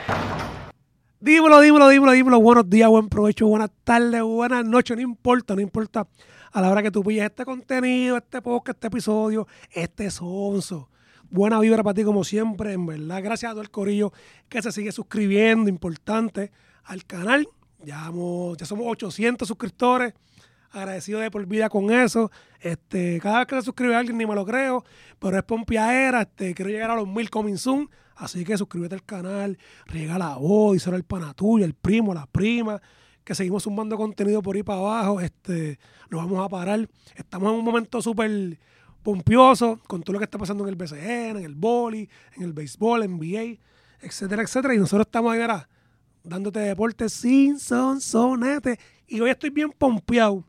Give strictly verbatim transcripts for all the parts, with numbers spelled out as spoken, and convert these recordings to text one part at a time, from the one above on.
Dímelo, dímelo, dímelo, dímelo. Buenos días, buen provecho, buenas tardes, buenas noches. No importa, no importa a la hora que tú pilles este contenido, este podcast, este episodio, este sonso. Buena vibra para ti como siempre, en verdad. Gracias a todo el corillo que se sigue suscribiendo, importante, al canal. Ya, vamos, ya somos ochocientos suscriptores. Agradecido de por vida con eso. Este, cada vez que se suscribe alguien ni me lo creo, pero es pompiadera. Este, quiero llegar a los mil coming soon. Así que suscríbete al canal, riega la voz, díselo al pana tuyo, el primo, la prima, que seguimos sumando contenido por ahí para abajo. Este, no vamos a parar. Estamos en un momento súper pompioso con todo lo que está pasando en el B C N, en el vóley, en el béisbol, N B A, etcétera, etcétera. Y nosotros estamos ahí, verá, dándote deporte sin sonsonete. Y hoy estoy bien pompeado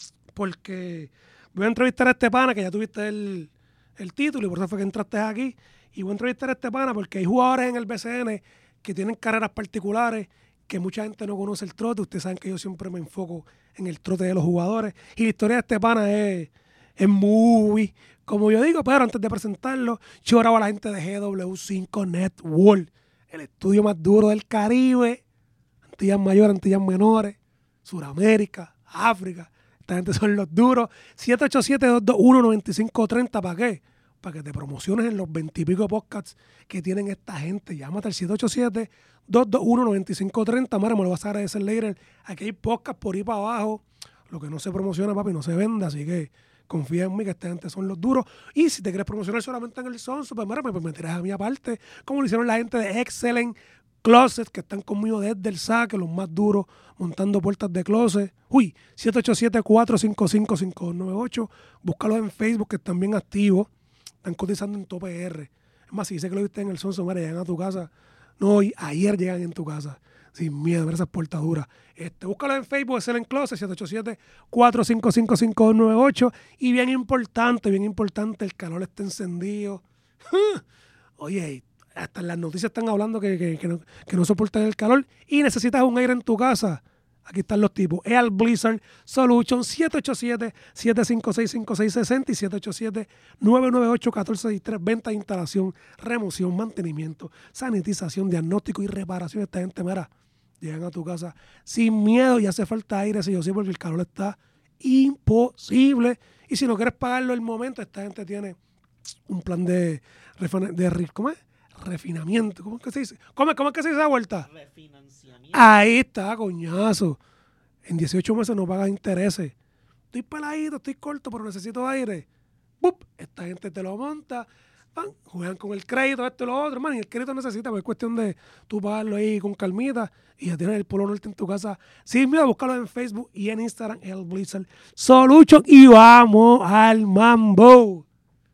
porque voy a entrevistar a este pana, que ya tuviste el, el título y por eso fue que entraste aquí. Y voy a entrevistar a este pana porque hay jugadores en el B C N que tienen carreras particulares, que mucha gente no conoce el trote. Ustedes saben que yo siempre me enfoco en el trote de los jugadores. Y la historia de este pana es, es muy, como yo digo, pero antes de presentarlo, yo grabo a la gente de G W cinco Network, el estudio más duro del Caribe, Antillas Mayores, Antillas Menores, Suramérica, África. Esta gente son los duros. siete ocho siete, dos dos uno, nueve cinco tres cero, ¿para qué? Para que te promociones en los veintipico podcasts que tienen esta gente. Llámate al siete ocho siete, dos dos uno, nueve cinco tres cero. Mira, me lo vas a agradecer later. Aquí hay podcasts por ahí para abajo. Lo que no se promociona, papi, no se vende. Así que confía en mí, que esta gente son los duros. Y si te quieres promocionar solamente en el sonso, pues mira, pues me tiras a mi aparte. Como lo hicieron la gente de Excellent Closet, que están conmigo desde el saque, los más duros, montando puertas de closet. Uy, siete ocho siete, cuatro cinco cinco, cinco dos nueve ocho. Búscalos en Facebook, que están bien activos. Están cotizando en Top R. Es más, si dice que lo viste en el sonso, mira, llegan a tu casa. No, hoy, ayer llegan en tu casa. Sin miedo, ver esas puertas duras. Este, búscalo en Facebook, es el Closet, siete ocho siete, cuatro cinco cinco, cinco dos nueve ocho. Y bien importante, bien importante, el calor está encendido. Oye, hasta en las noticias están hablando que, que, que, no, que no soportan el calor y necesitas un aire en tu casa. Aquí están los tipos. Air Blizzard Solution, siete ocho siete, siete cinco seis, cinco seis seis cero y siete ocho siete, nueve nueve ocho, uno cuatro seis tres. Venta, instalación, remoción, mantenimiento, sanitización, diagnóstico y reparación. Esta gente, mira, llegan a tu casa sin miedo y hace falta aire, sí o sí, porque el calor está imposible. Y si no quieres pagarlo el momento, esta gente tiene un plan de, de ¿cómo es? Refinamiento. ¿Cómo es que se dice? ¿Cómo, cómo es que se dice esa vuelta? Refinanciamiento. Ahí está, coñazo. En dieciocho meses no pagas intereses. Estoy peladito, estoy corto, pero necesito aire. ¡Bup! Esta gente te lo monta. Van, juegan con el crédito, esto y lo otro. Man, y el crédito necesita, pues es cuestión de tú pagarlo ahí con calmita y ya tienes el Polo Norte en tu casa. Sin miedo, búscalo en Facebook y en Instagram, el Blizzard Solution. Y vamos al mambo.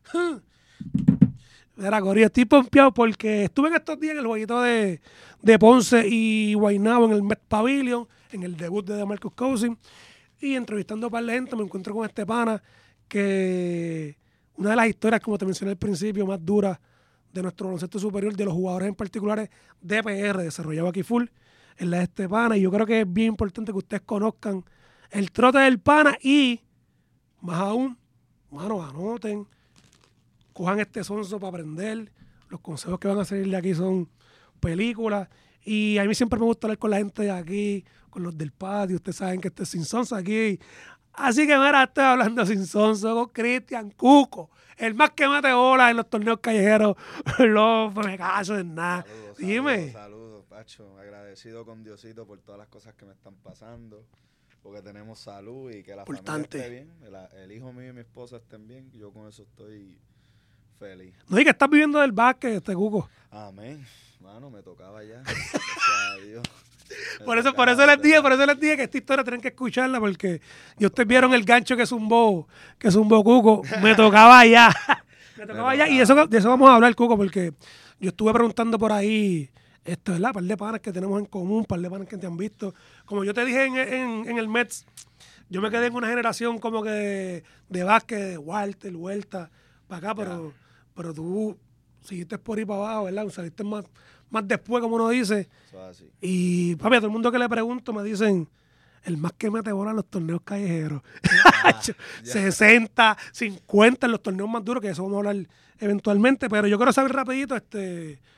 Mira, Corillo, estoy pompeado porque estuve en estos días en el jueguito de, de Ponce y Guaynabo en el Met Pavilion, en el debut de DeMarcus Cousins, y entrevistando a un par de gente me encuentro con este pana que una de las historias, como te mencioné al principio, más duras de nuestro baloncesto superior, de los jugadores en particular de P R, desarrollado aquí full, es la de este pana, y yo creo que es bien importante que ustedes conozcan el trote del pana y, más aún, mano, anoten, cojan este sonso para aprender. Los consejos que van a salir de aquí son películas. Y a mí siempre me gusta hablar con la gente de aquí, con los del patio. Ustedes saben que este es Sin Sonso aquí. Así que mira, estoy hablando Sin Sonso con Cristian Cuco, el más que mete bolas en los torneos callejeros. No me caso en nada. Saludos, Dime. Saludos, saludos, Pacho. Agradecido con Diosito por todas las cosas que me están pasando. Porque tenemos salud y que la Importante. familia esté bien. El, el hijo mío y mi esposa estén bien. Yo con eso estoy feliz. No, y que estás viviendo del básquet, este Cuco. Amén. Mano, me tocaba ya. Gracias a Dios. Por eso, por eso les dije, por eso les dije que esta historia tienen que escucharla, porque y ustedes vieron el gancho que zumbó, que zumbó Cuco. Me tocaba ya. Me tocaba ya. Y de eso, de eso vamos a hablar, Cuco, porque yo estuve preguntando por ahí, esto, ¿verdad? Un par de panas que tenemos en común, un par de panas que te han visto. Como yo te dije en, en, en el Mets, yo me quedé en una generación como que de, de básquet, de Walter, Huerta, para acá, pero, yeah. pero tú seguiste por ahí para abajo, ¿verdad? Saliste más, más después, como uno dice. Eso es así. Y, papi, a todo el mundo que le pregunto me dicen, el más que mete bola en los torneos callejeros. Ah, sesenta, cincuenta en los torneos más duros, que eso vamos a hablar eventualmente. Pero yo quiero saber rapidito, este,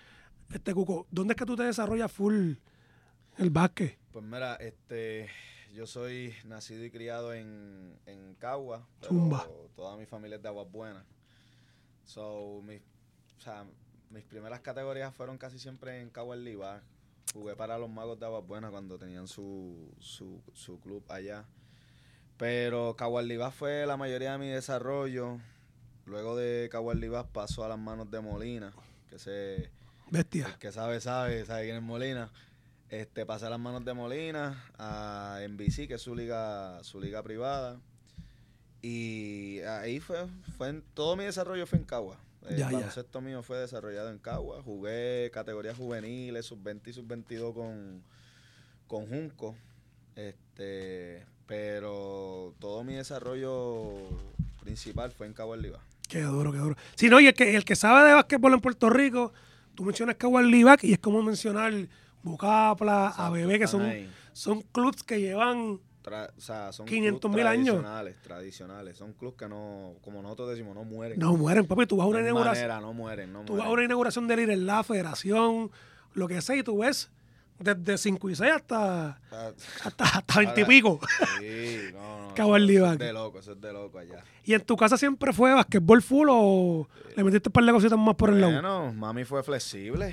Este Cuco, ¿dónde es que tú te desarrollas full el básquet? Pues mira, este, yo soy nacido y criado en, en Cagua, pero Zumba. toda mi familia es de Aguas Buenas. So, mis, o sea, mis primeras categorías fueron casi siempre en Cagua el Liva. Jugué para los Magos de Aguas Buenas cuando tenían su, su, su club allá. Pero Caguas Libas fue la mayoría de mi desarrollo. Luego de Caguas Libas pasó a las manos de Molina, que se Bestia. el que sabe, sabe, sabe quién es Molina. Este, pasé a las manos de Molina, a N B C, que es su liga, su liga privada. Y ahí fue, fue en, todo mi desarrollo fue en Cagua. El Ya, ya. baloncesto mío fue desarrollado en Cagua. Jugué categorías juveniles, sub veinte y sub veintidós con, con Junco. Este, pero todo mi desarrollo principal fue en Cagua Liva. Qué duro, qué duro. Sí, no, y el que, el que sabe de básquetbol en Puerto Rico, tú mencionas Cagua Livac y es como mencionar Bucapla, A B B, que son, son clubs que llevan Tra, o sea, son quinientos mil años. Tradicionales, tradicionales. Son clubes que no, como nosotros decimos, no mueren. No mueren, papi. Tú vas a una no inauguración. Manera, no mueren, no tú mueren. vas a una inauguración de ir la federación, lo que sea, y tú ves desde cinco y seis hasta hasta, hasta veinte y pico. Sí, no, no. Cagua Livac. Eso es de loco, eso es de loco allá. ¿Y en tu casa siempre fue basquetbol full o sí. le metiste un par de cositas más por bueno, el lado? Bueno, mami fue flexible.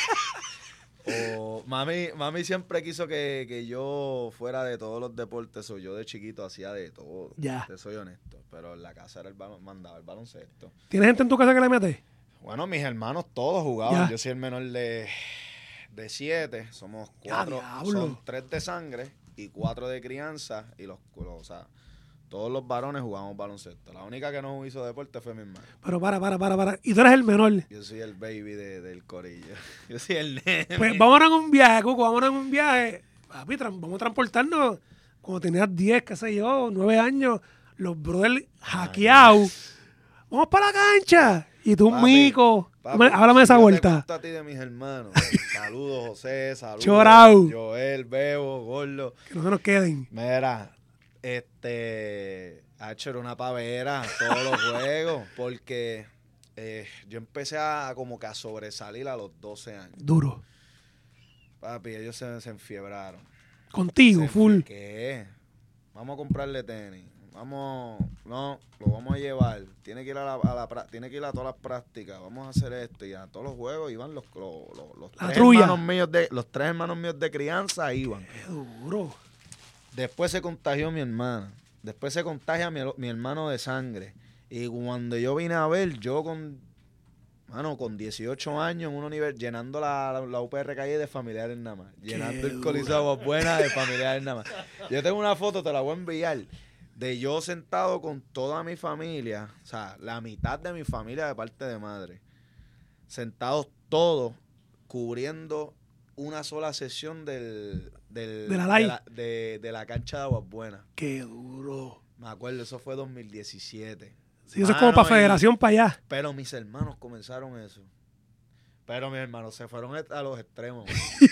O mami, mami siempre quiso que, que yo fuera de todos los deportes, o yo de chiquito hacía de todo. Ya. Te soy honesto, pero en la casa era el balon, mandaba el baloncesto. ¿Tienes gente en tu casa que le mete? Bueno, mis hermanos todos jugaban. Ya. Yo soy el menor de, de siete, somos cuatro, ya, son tres de sangre y cuatro de crianza, y los, los o sea, todos los varones jugamos baloncesto. La única que no hizo deporte fue mi hermano. Pero para, para, para, para. ¿Y tú eres el menor? Yo soy el baby de, del corillo. Yo soy el nene. Pues vámonos en un viaje, Cuco, vámonos en un viaje. Papi, vamos a transportarnos. Cuando tenías diez, qué sé yo, nueve años, los brothers hackeados. Vamos para la cancha. Y tú, papi, mico. Papi, háblame de esa yo vuelta. Te cuento a ti de mis hermanos. Saludos, José. Saludos. Chorao. Joel, Bebo, Gordo. Que no se nos queden. Mira, este... Hacho, era una pavera todos los juegos. Porque eh, yo empecé a como que a sobresalir a los doce años. Duro. Papi, ellos se, se enfiebraron. Contigo, se full. ¿Qué? Vamos a comprarle tenis. Vamos, no, lo vamos a llevar. Tiene que ir a la, a la tiene que ir a todas las prácticas. Vamos a hacer esto y a todos los juegos iban los los, los, los tres hermanos míos de los tres hermanos míos de crianza iban. Qué duro. Después se contagió mi hermana. Después se contagia mi, mi hermano de sangre. Y cuando yo vine a ver, yo con mano, con dieciocho años en una universidad, llenando la, la, la U P R Calle de familiares nada más. Llenando el Coliseo Aguas Buenas de familiares nada más. Yo tengo una foto, te la voy a enviar, de yo sentado con toda mi familia, o sea, la mitad de mi familia de parte de madre, sentados todos, cubriendo una sola sesión del, del, de, la de, la, de, de la cancha de Aguas Buenas. Qué duro. Me acuerdo, eso fue dos mil diecisiete. Sí, eso es como para federación, para allá. Pero mis hermanos comenzaron eso. Pero mis hermanos se fueron a los extremos.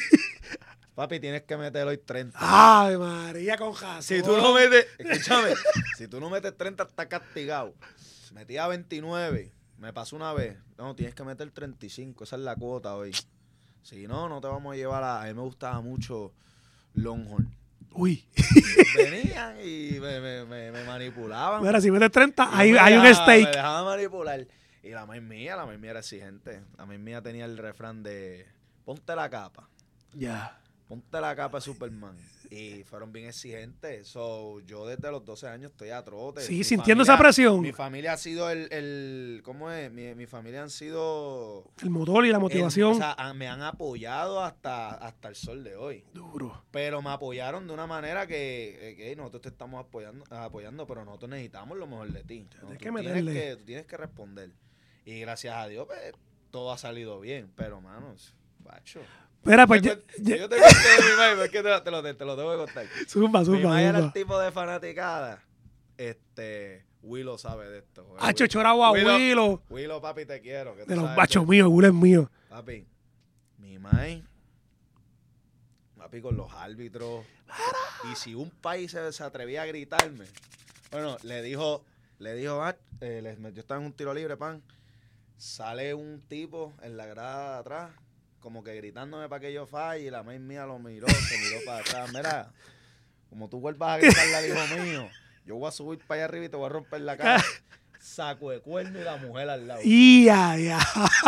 Papi, tienes que meter hoy treinta. ¡Ay, María, con razón! Si tú no metes, escúchame, si tú no metes treinta, estás castigado. Metía veintinueve, me pasó una vez. No, tienes que meter treinta y cinco, esa es la cuota hoy. Si no, no te vamos a llevar a... A mí me gustaba mucho Longhorn. Uy. Venían y me, me, me, me manipulaban. Mira, si metes treinta, hay, hay un steak. Me dejaban manipular. Y la maíz mía, la maíz mía era exigente. La maíz mía tenía el refrán de ponte la capa. Ya. Yeah. Ponte la capa de Superman. Y fueron bien exigentes. So, yo desde los doce años estoy a trote. Sí, mi sintiendo familia, esa presión. Mi familia ha sido el... el ¿Cómo es? Mi, mi familia han sido... El motor y la motivación. El, o sea, me han apoyado hasta, hasta el sol de hoy. Duro. Pero me apoyaron de una manera que, que nosotros te estamos apoyando, apoyando, pero nosotros necesitamos lo mejor de ti. ¿no? Tienes tú, que tienes que, tú tienes que responder. Y gracias a Dios, pues, todo ha salido bien. Pero, manos, bacho... Mira, pues yo, yo, yo te conté de mi madre, es que te, te, lo, te lo tengo que contar. Zumba, zumba, mi madre zumba. era el tipo de fanaticada. Este, Willow sabe de esto. Hacho, choragua, Willow. Willow, papi, te quiero. De los bachos míos, Willow es mío. Papi, mi madre, papi, con los árbitros. Y si un país se, se atrevía a gritarme, bueno, le dijo, le dijo, ah, eh, les, yo estaba en un tiro libre, pan. Sale un tipo en la grada de atrás. como que gritándome para que yo falle, y la maíz mía lo miró, se miró para atrás. Mira, como tú vuelvas a gritarle al hijo mío, yo voy a subir para allá arriba y te voy a romper la cara. Saco de cuerno y la mujer al lado. ¡Ya, ya!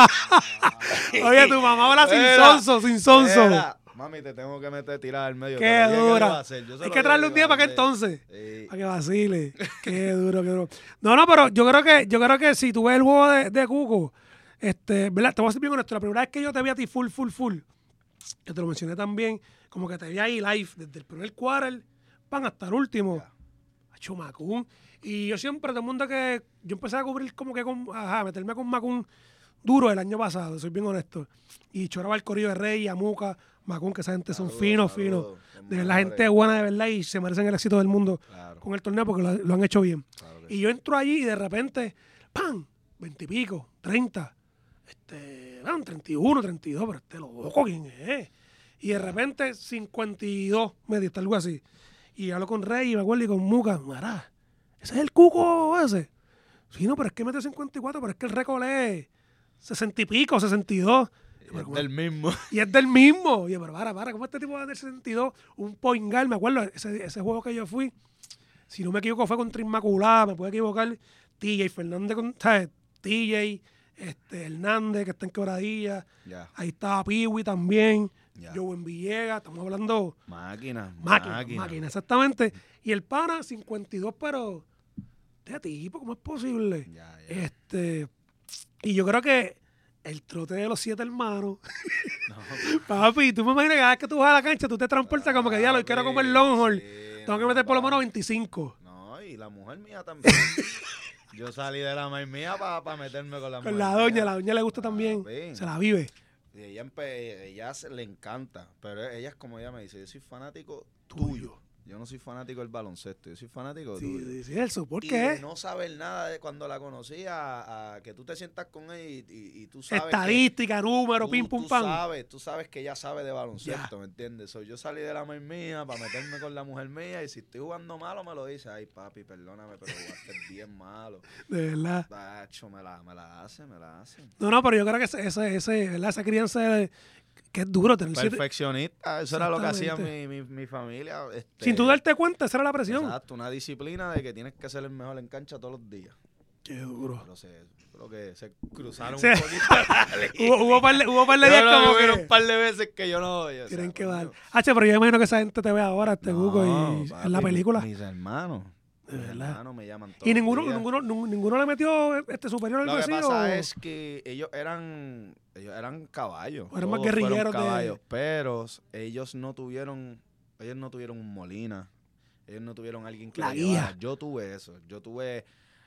Oye, tu mamá habla sin sonso, sin sonso. Era, mami, te tengo que meter tirar al medio. ¡Qué dura! Hacer. Yo Hay que traerle un día para que entonces. Sí. Para que vacile. ¡Qué duro, qué duro! No, no, pero yo creo que, yo creo que si tú ves el juego de, de Cuco, este, ¿verdad? Te voy a ser bien honesto. La primera vez que yo te vi a ti full, full, full, que te lo mencioné también, como que te vi ahí live, desde el primer quarter, pan hasta el último. Yeah. Hacho Macún. Y yo siempre, todo el mundo que... Yo empecé a cubrir como que con... Ajá, meterme con Macún duro el año pasado, soy bien honesto. Y choraba el corillo de Rey, Amuca, Macún, que esa gente son finos, finos. De verdad, gente buena de verdad y se merecen el éxito del mundo claro. con el torneo porque lo, lo han hecho bien. Claro y yo entro allí y de repente, ¡pam! Veintipico, treinta, este, ¡pam! treinta y uno, treinta y dos, pero este loco, ¿quién es? Y de repente, cincuenta y dos, medio, algo así. Y hablo con Rey y me acuerdo y con Muca, mará. ¿Ese es el Cuco ese? Sí, no, pero es que mete cincuenta y cuatro, pero es que el récord es sesenta y pico, sesenta y dos. Y es del mismo. Y es del mismo. Y yo, pero para, para, ¿cómo este tipo va a tener sesenta y dos? Un point guard, me acuerdo, ese, ese juego que yo fui, si no me equivoco, fue contra Inmaculada, me puedo equivocar, T J Fernández, ¿sabes? T J, este, Hernández, que está en Quebradilla. Yeah. Ahí estaba Piwi también. Yeah. Joe en Villegas, estamos hablando... Máquina, máquina. Máquina, máquina, exactamente. Y el pana, cincuenta y dos, pero... Este tipo, ¿cómo es posible? Yeah, yeah. Este, y yo creo que el trote de los siete hermanos... No. Papi, tú me imaginas que cada vez que tú vas a la cancha, tú te transportas ah, como que diablo, y quiero comer Longhorn. Sí, tengo no, que meter por lo menos veinticinco. No, y la mujer mía también. Yo salí de la maíz mía para pa meterme con la mujer. Con la doña, mía. La doña le gusta ah, también. Bien. Se la vive. Y ella, ella se le encanta, pero ella es como ella me dice, yo soy fanático tuyo. tuyo. Yo no soy fanático del baloncesto, yo soy fanático sí, tuyo. Sí, sí, eso, ¿por y qué? De no saber nada de cuando la conocí a, a que tú te sientas con ella y, y, y tú sabes estadística, número, pim, pum, tú pam. Sabes, tú sabes que ella sabe de baloncesto, yeah. ¿me entiendes? So, yo salí de la maíz mía para meterme con la mujer mía y si estoy jugando malo me lo dice, ay papi, perdóname, pero jugaste bien malo. De verdad. Bacho, me la, me la hace, me la hace. No, no, pero yo creo que ese, ese, ese ¿verdad? Esa crianza de, que es duro tener perfeccionista, eso era lo que hacía mi, mi, mi familia. Este, sin tú darte cuenta, esa era la presión. Exacto, una disciplina de que tienes que ser el mejor en cancha todos los días. Qué duro. Pero se, creo que se cruzaron sí. un poquito. hubo, hubo par de, hubo par de días no, como que... que... un par de veces que yo no... Yo, tienen o sea, que dar. Hache, pero yo imagino que esa gente te ve ahora, este Hugo, no, y papi, en la película. Mis hermanos. De mis verdad. hermanos me llaman todos y ninguno, ninguno, ninguno le metió este superior al Lo que así, pasa o... es que ellos eran ellos eran caballos. O eran más guerrilleros caballos, de... pero ellos no tuvieron ellos no tuvieron un Molina. Ellos no tuvieron alguien que la guía. Llevara. Yo tuve eso. Yo tuve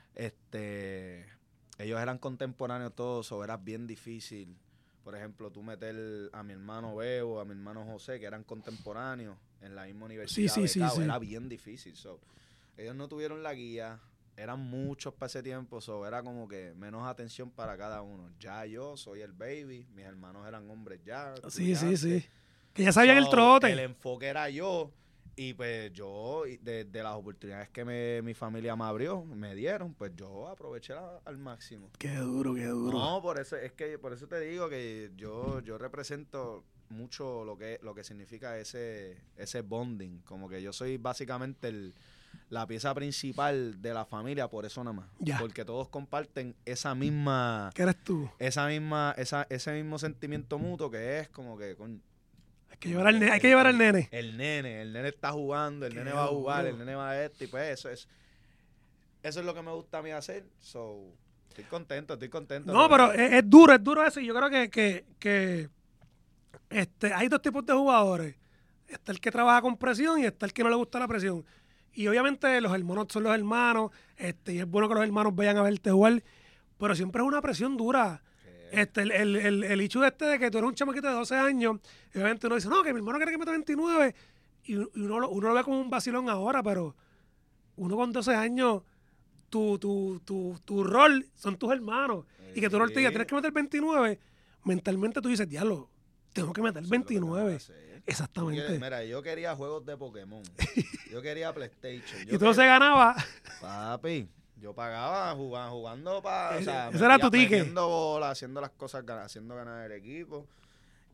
este ellos eran contemporáneos todos, o era bien difícil. Por ejemplo, tú meter a mi hermano Bebo, a mi hermano José, que eran contemporáneos en la misma universidad. Sí, sí, de Cabo, sí, sí. Era bien difícil. So, ellos no tuvieron la guía, eran muchos para ese tiempo, so, era como que menos atención para cada uno. Ya yo soy el baby, mis hermanos eran hombres ya. Sí, sí, sí. Que ya sabían so, el trote. El enfoque era yo, y pues yo, de, de las oportunidades que me, mi familia me abrió, me dieron, pues yo aproveché la, al máximo. Qué duro, qué duro. No, por eso, es que, por eso te digo que yo, yo represento mucho lo que, lo que significa ese, ese bonding, como que yo soy básicamente el... la pieza principal de la familia, por eso nada más. Ya. Porque todos comparten esa misma... ¿Qué eres tú? Esa misma, esa, ese mismo sentimiento mutuo que es como que... Con, hay que llevar al nene. Hay que llevar al nene. El nene. El nene está jugando, el nene va a jugar, el nene va a esto y pues eso es... Eso es lo que me gusta a mí hacer. So, estoy contento, estoy contento. No, pero es, es duro, es duro eso. Y yo creo que, que, que este, hay dos tipos de jugadores. Está el que trabaja con presión y está el que no le gusta la presión. Y obviamente los hermanos son los hermanos, este, y es bueno que los hermanos vayan a verte jugar, pero siempre es una presión dura. Este, el, el, el, el hecho de este de que tú eres un chamaquito de doce años, y obviamente uno dice, no, que mi hermano quiere que meta veintinueve, y uno, uno lo ve como un vacilón ahora, pero uno con doce años, tu, tu, tu, tu rol son tus hermanos, sí. Y que tú no te digas, tienes que meter veintinueve, mentalmente tú dices, diablo, tengo que meter veintinueve. Exactamente. Quieres, mira, yo quería juegos de Pokémon. Yo quería PlayStation. Yo y todo se ganaba. Papi, yo pagaba jugando, jugando para. O sea, ese era tu ticket. Haciendo bola, haciendo las cosas, haciendo ganar el equipo.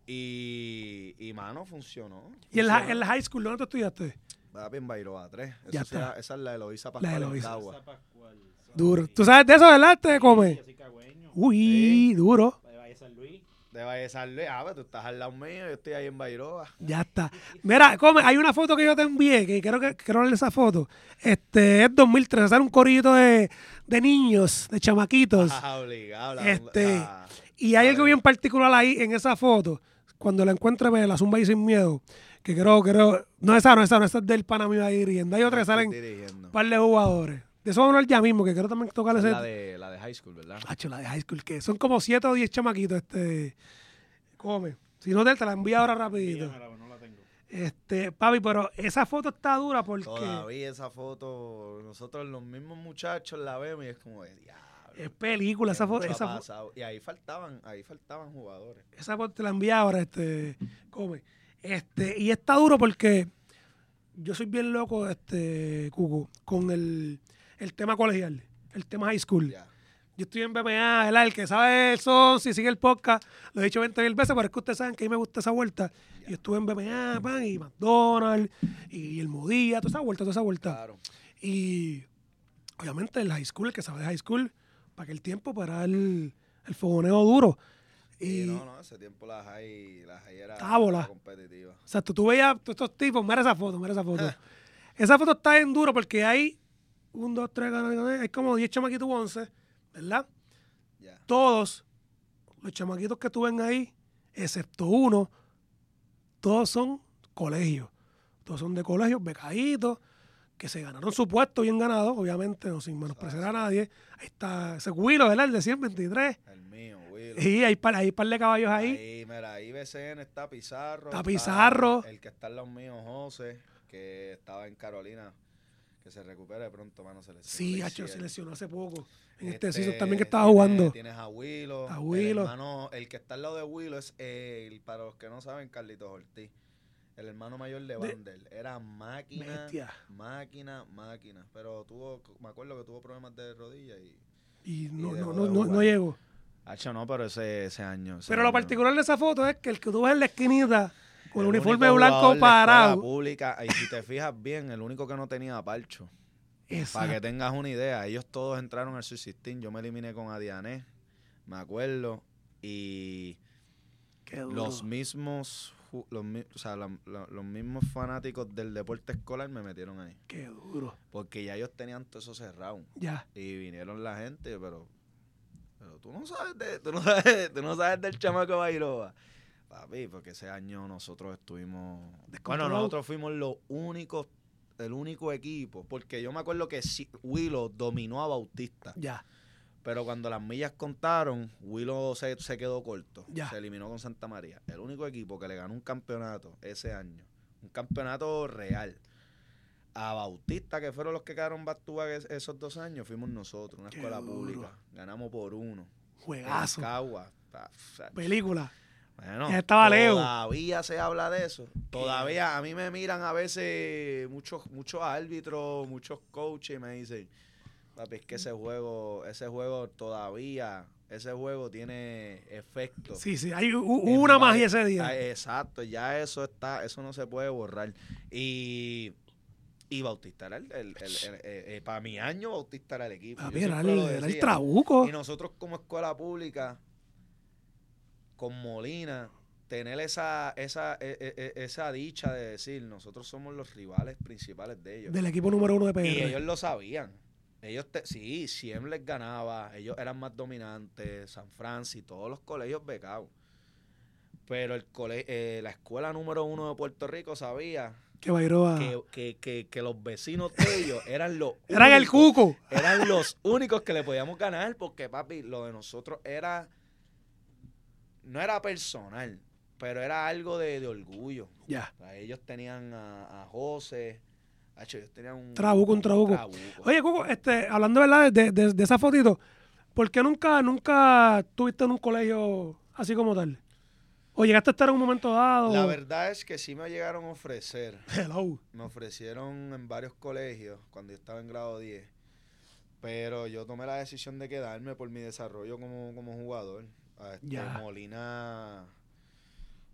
Y, y mano, funcionó. ¿Y en la, funcionó. en la high school dónde tú estudiaste? Papi, en Bairoa tres. Ya Eso está. sea- esa es la de Eloísa La de Pascual en Eloísa. Cagua. Duro. ¿Tú sabes de eso, verdad? ¿Te come? Yo soy cagüeño. Uy, Sí. duro. De Valle San Luis. De Valle San Luis. Ah, pues tú estás al lado mío, yo estoy ahí en Bairoa. Ya está. Mira, come, hay una foto que yo te envié, que creo que quiero ver esa foto. Este es dos mil trece, sale un corillito de, de niños, de chamaquitos. Ah, obligado. la- Este, la- Y hay a algo ver. bien particular ahí en esa foto. Cuando la encuentre, ve la zumba y sin miedo. Que creo, creo. No, esa no, esa no, esa es del pana mío ahí riendo. Hay otra que estoy salen dirigiendo. un par de jugadores. De eso vamos a hablar ya mismo, que quiero también tocar Esa ese. es la de, la de high school, ¿verdad? Hacho, la de high school, que son como siete o diez chamaquitos, este. Come. Si no te, te la envío ahora rapidito. Dígamela, no la tengo. Este, papi, pero esa foto está dura porque Todavía esa foto, nosotros los mismos muchachos la vemos y es como de diablo. es película, esa qué foto, mucho ha esa, fo- pasado. Y ahí faltaban, ahí faltaban jugadores. esa foto te la envío ahora, este, come. Este, y está duro porque yo soy bien loco, este, Cucu, con el, el tema colegial, el tema high school. Ya. Yo estoy en B M A, ¿verdad? El que sabe el son, si sigue el podcast, lo he dicho veinte mil veces, pero es que ustedes saben que a mí me gusta esa vuelta. Yo estuve en B M A, pan, y McDonald's, y el Modía, toda esa vuelta, toda esa vuelta. Claro. Y obviamente el high school, el que sabe de high school, para aquel tiempo, para el, el fogoneo duro. Y Y, no, no, ese tiempo la high, la high era, Tábola. era competitiva. o sea, tú, tú veías todos estos tipos, mira esa foto, mira esa foto. Esa foto está en duro porque hay un, dos, tres, hay como diez chamaquitos u once, ¿verdad? Ya. Todos los chamaquitos que tú ven ahí, excepto uno, todos son colegios. Todos son de colegios, becaditos, que se ganaron su puesto bien ganado, obviamente, no sin menospreciar a nadie. Ahí está ese Willow, ¿verdad? El de ciento veintitrés. El mío, Will. Y hay par, hay par de caballos ahí. Ahí, mira, ahí B C N está Pizarro. Está Pizarro. El que está en los míos, José, que estaba en Carolina. Que se recupere pronto, mano. Se lesionó Sí, Lacey, Hacho se el- lesionó hace poco. En este, Este, season también que estaba tienes- jugando. Tienes a Willow. A El Willow. hermano, el que está al lado de Willow es él, para los que no saben, Carlitos Ortiz. El hermano mayor de Vandel. Era máquina, Bestia. máquina, máquina. Pero tuvo, me acuerdo que tuvo problemas de rodilla y... Y no, y no, dejó no, de no, no jugar. llegó. Hacho, no, pero ese, ese año. ese Pero lo año- particular de esa foto es que el que tú ves en la esquinita con el, el uniforme único blanco jugador de escuela parado. pública, y si te fijas bien, el único que no tenía parcho. Para que Exacto. tengas una idea, ellos todos entraron al Sweet dieciséis. Yo me eliminé con Adiané, me acuerdo. Y Qué duro. los mismos, ju- los, mi- o sea, la- la- los mismos fanáticos del deporte escolar me metieron ahí. Qué duro. Porque ya ellos tenían todo eso cerrado. Ya. Y vinieron la gente, pero, pero tú no sabes de, tú no sabes, tú no sabes del chamaco Bairoa. Papi, porque ese año nosotros estuvimos. Bueno, Descontrolado. nosotros fuimos los únicos, el único equipo. Porque yo me acuerdo que sí, Willow dominó a Bautista. Ya. Pero cuando las millas contaron, Willow se, se quedó corto. Ya. Se eliminó con Santa María. El único equipo que le ganó un campeonato ese año, un campeonato real, a Bautista, que fueron los que quedaron back to back es- esos dos años, fuimos nosotros, una Qué escuela duro. pública. Ganamos por uno. Juegazo. En Cagua. Pa- sa- Película. Bueno, Ya estaba Leo. todavía se habla de eso. Todavía a mí me miran a veces muchos muchos árbitros, muchos coaches y me dicen, papi, es que ese juego, ese juego todavía, ese juego tiene efecto. Sí, sí. Hay u- u- En una varios- magia ese día. Ah, exacto, ya eso está, eso no se puede borrar. Y, y Bautista era el, el- el- el- el- el- para mi año Bautista era el equipo. Papi, Yo era el, siempre lo era el decía. trabuco. Y nosotros como escuela pública, con Molina, tener esa, esa, e- e- e- esa dicha de decir, nosotros somos los rivales principales de ellos. Del equipo número uno de P Y R. ellos lo sabían. Ellos, te, sí, siempre les ganaba, ellos eran más dominantes, San Francisco, todos los colegios becados. Pero el cole, eh, la escuela número uno de Puerto Rico sabía Que Bairoa. que, que, que, que los vecinos de ellos eran los Eran el únicos- cuco. eran los únicos que le podíamos ganar porque, papi, lo de nosotros era, no era personal, pero era algo de, de orgullo. Ya. O sea, ellos tenían a, a José, hacho, ellos tenían un Trabuco, un trabuco. trabuco. Oye, Cuco, este, hablando verdad de, de, de esa fotito, ¿por qué nunca, nunca estuviste en un colegio así como tal? ¿O llegaste a estar en un momento dado? La verdad es que sí me llegaron a ofrecer. Hello. Me ofrecieron en varios colegios cuando yo estaba en grado diez. Pero yo tomé la decisión de quedarme por mi desarrollo como, como jugador. A este, Ya. Molina